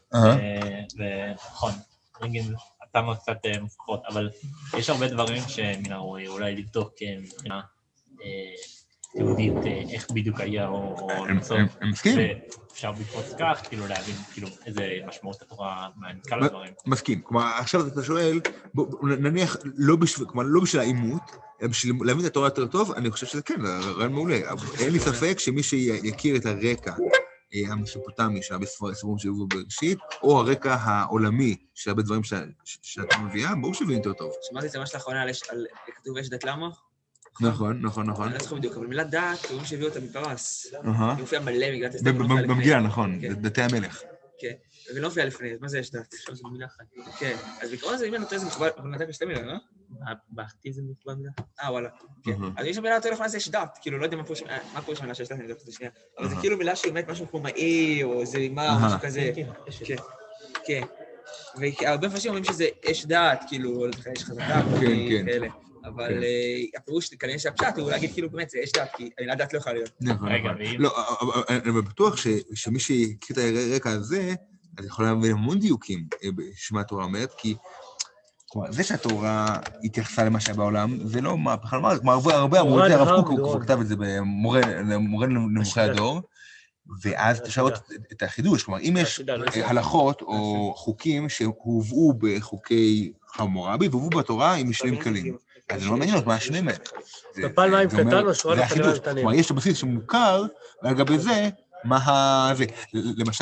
ונכון, רינגן, נתנו קצת מפחות, אבל יש הרבה דברים שמן הראוי, אולי לבדוק מבחינה תיעודית, איך בדיוק היה, או למצוא. הם מסכים. ואפשר בעקבות כך, כאילו להבין, כאילו, איזה משמעות התורה מעניקה לדברים. מסכים. כלומר, עכשיו אתה שואל, נניח, לא בשביל האימות, אלא בשביל להבין את התורה יותר טוב, אני חושב שזה כן, רעיון מעולה. אין לי ספק שמי שיכיר את הרקע, המסופוטמי שהיה בספרים שהיו בראשית, או הרקע העולמי של הרבה דברים שאתה מביאה, ברור שבין יותר טוב. שמעתי את זה ממש לאחרונה על כתוב יש דת למה? נכון. אני לא זוכר בדיוק, אבל מילת דת, הוא שהביאו אותה מפרס. היא מופיעה מלא מגילת אסתר. במגילה, נכון, דתי המלך. כן, ולא מופיעה לפני, אז מה זה יש דת? עכשיו זו מילה אחת. כן, אז בעקרון זה, אם אני נותן איזה מכוון, אבל נתן בשתי מילה, לא? באכתיזם נקבע מילה. וואלה, כן. אז יש מילה יותר נכונה, זה יש דת, כאילו, לא יודע מה פירוש מילה שיש דת, אני יודע את זה שנייה. אבל זה כאילו מילה שהיא באמת משהו כמו מאי, או איזה מה, או משהו כזה. כן. והרבה מפרשים אומרים שזה אש דת, כאילו, יש חזקה, כאלה. אבל הפירוש, כנראה שהפשט הוא להגיד כאילו באמת זה אש דת, כי המילה דת לא יכולה להיות. רגע, לא, אני בטוח שמי שיקריא את הרקע הזה, אז יכול להבין המון דיוקים שמה התורה אומרת, כי זה שהתורה התייחסה למה שהיה בעולם, זה לא מה, בכלל הרבה אמרו את זה, הרב קוק הוא כתב את זה במורה למומחי הדור, ואז תשאל את החידוש, כלומר, אם יש הלכות או חוקים שהובאו בחוקי חמורבי, והובאו בתורה עם משלים קלים. אז זה לא מעניין מה השנים האלה. בפעל מים קטן או שואל החדרים קטנים. כלומר, יש את הבסיס שמוכר, ולגבי זה, מה זה. למשל,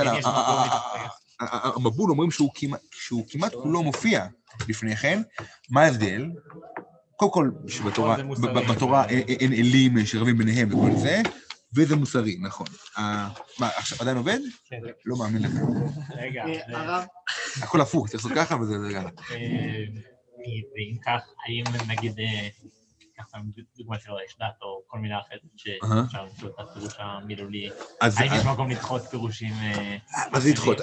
המבול אומרים שהוא כמעט כולו מופיע לפני כן. מה ההבדל? קודם כל, שבתורה אין אלים שרבים ביניהם וכל זה, וזה מוסרי, נכון. מה, עכשיו עדיין עובד? כן. לא מאמין לך. רגע. הכל הפוך, צריך לעשות ככה וזה רגע. ואם כך, האם נגיד, ככה דוגמה שלו, יש דת או כל מילה אחרת שאפשר למצוא את הפירוש המילולי, האם יש מקום לדחות פירושים? אז לדחות.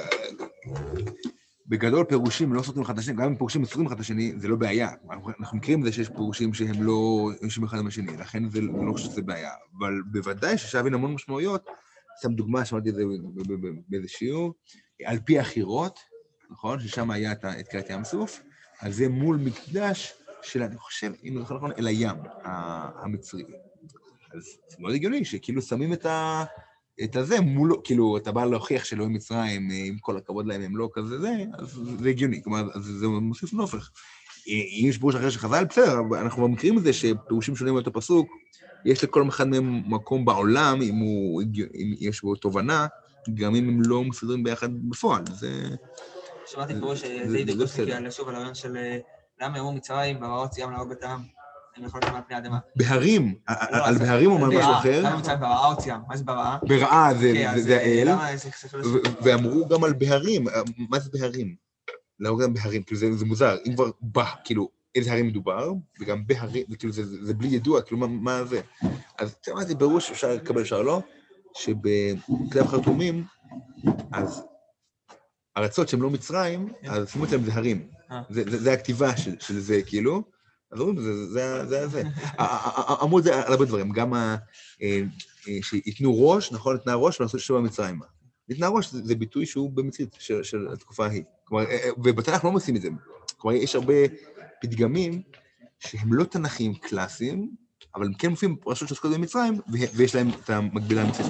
בגדול פירושים לא סותרים אחד לשני, גם אם פירושים סותרים אחד לשני, זה לא בעיה. אנחנו מכירים את זה שיש פירושים שהם לא יושבים אחד עם השני, לכן זה לא חושב שזה בעיה. אבל בוודאי ששאבין המון משמעויות, שם דוגמה, שמעתי את זה באיזה שיעור, על פי החירות, נכון? ששם היה את קריאת ים סוף, אז זה מול מקדש של, אני חושב, אם אני נכון, אל הים המצרי. אז זה מאוד הגיוני שכאילו שמים את הזה מול, כאילו, אתה בא להוכיח שלא עם מצרים, עם כל הכבוד להם הם לא כזה זה, אז זה הגיוני, כלומר, אז זה מוסיף נופך. אם יש פירוש אחר שחז"ל, בסדר, אנחנו מכירים את זה שפירושים שונים מאותו פסוק, יש לכל אחד מהם מקום בעולם, אם יש בו תובנה, גם אם הם לא מסתדרים ביחד בפועל, זה... שמעתי פירוש, זה ידוק שוב על הרעיון של למה יאמרו מצרים, והרעות ים להרוג אותם, הם יכולים להיות על פני האדמה. בהרים, על בהרים או משהו אחר. למה מצרים ברעה או ציין? מה זה ברעה? ברעה זה האל, למה זה... ואמרו גם על בהרים, מה זה בהרים? לא גם בהרים, כאילו זה מוזר, אם כבר בא, כאילו, איזה הרים מדובר, וגם בהרים, כאילו זה בלי ידוע, כאילו מה זה. אז אמרתי, ברור שאפשר לקבל אפשר לא, שבכתב חרטומים, אז ארצות שהן לא מצרים, אז שימו אצלם זה הרים. זה הכתיבה של זה, כאילו, אז אומרים, זה. אמרו את זה על הרבה דברים, גם שיתנו ראש, נכון, נתנה ראש, ולעשות שבע מצרימה. נתנה ראש זה ביטוי שהוא במצרית של התקופה ההיא. כלומר, ובתנ"ך לא עושים את זה. כלומר, יש הרבה פתגמים שהם לא תנ"כים קלאסיים, אבל הם כן מופיעים פרשות שעוסקות במצרים, ויש להם את המקבילה המצרית.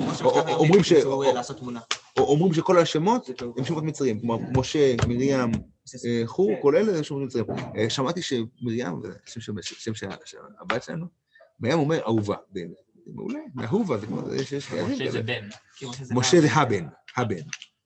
אומרים שכל השמות הם שמות מצריים, כמו משה, מרים, חור, כל אלה הם שמות מצריים. שמעתי שמרים, שם שהבת שלנו, מרים אומר אהובה, באמת. מעולה, אהובה, זה כמו, משה זה בן. משה זה הבן.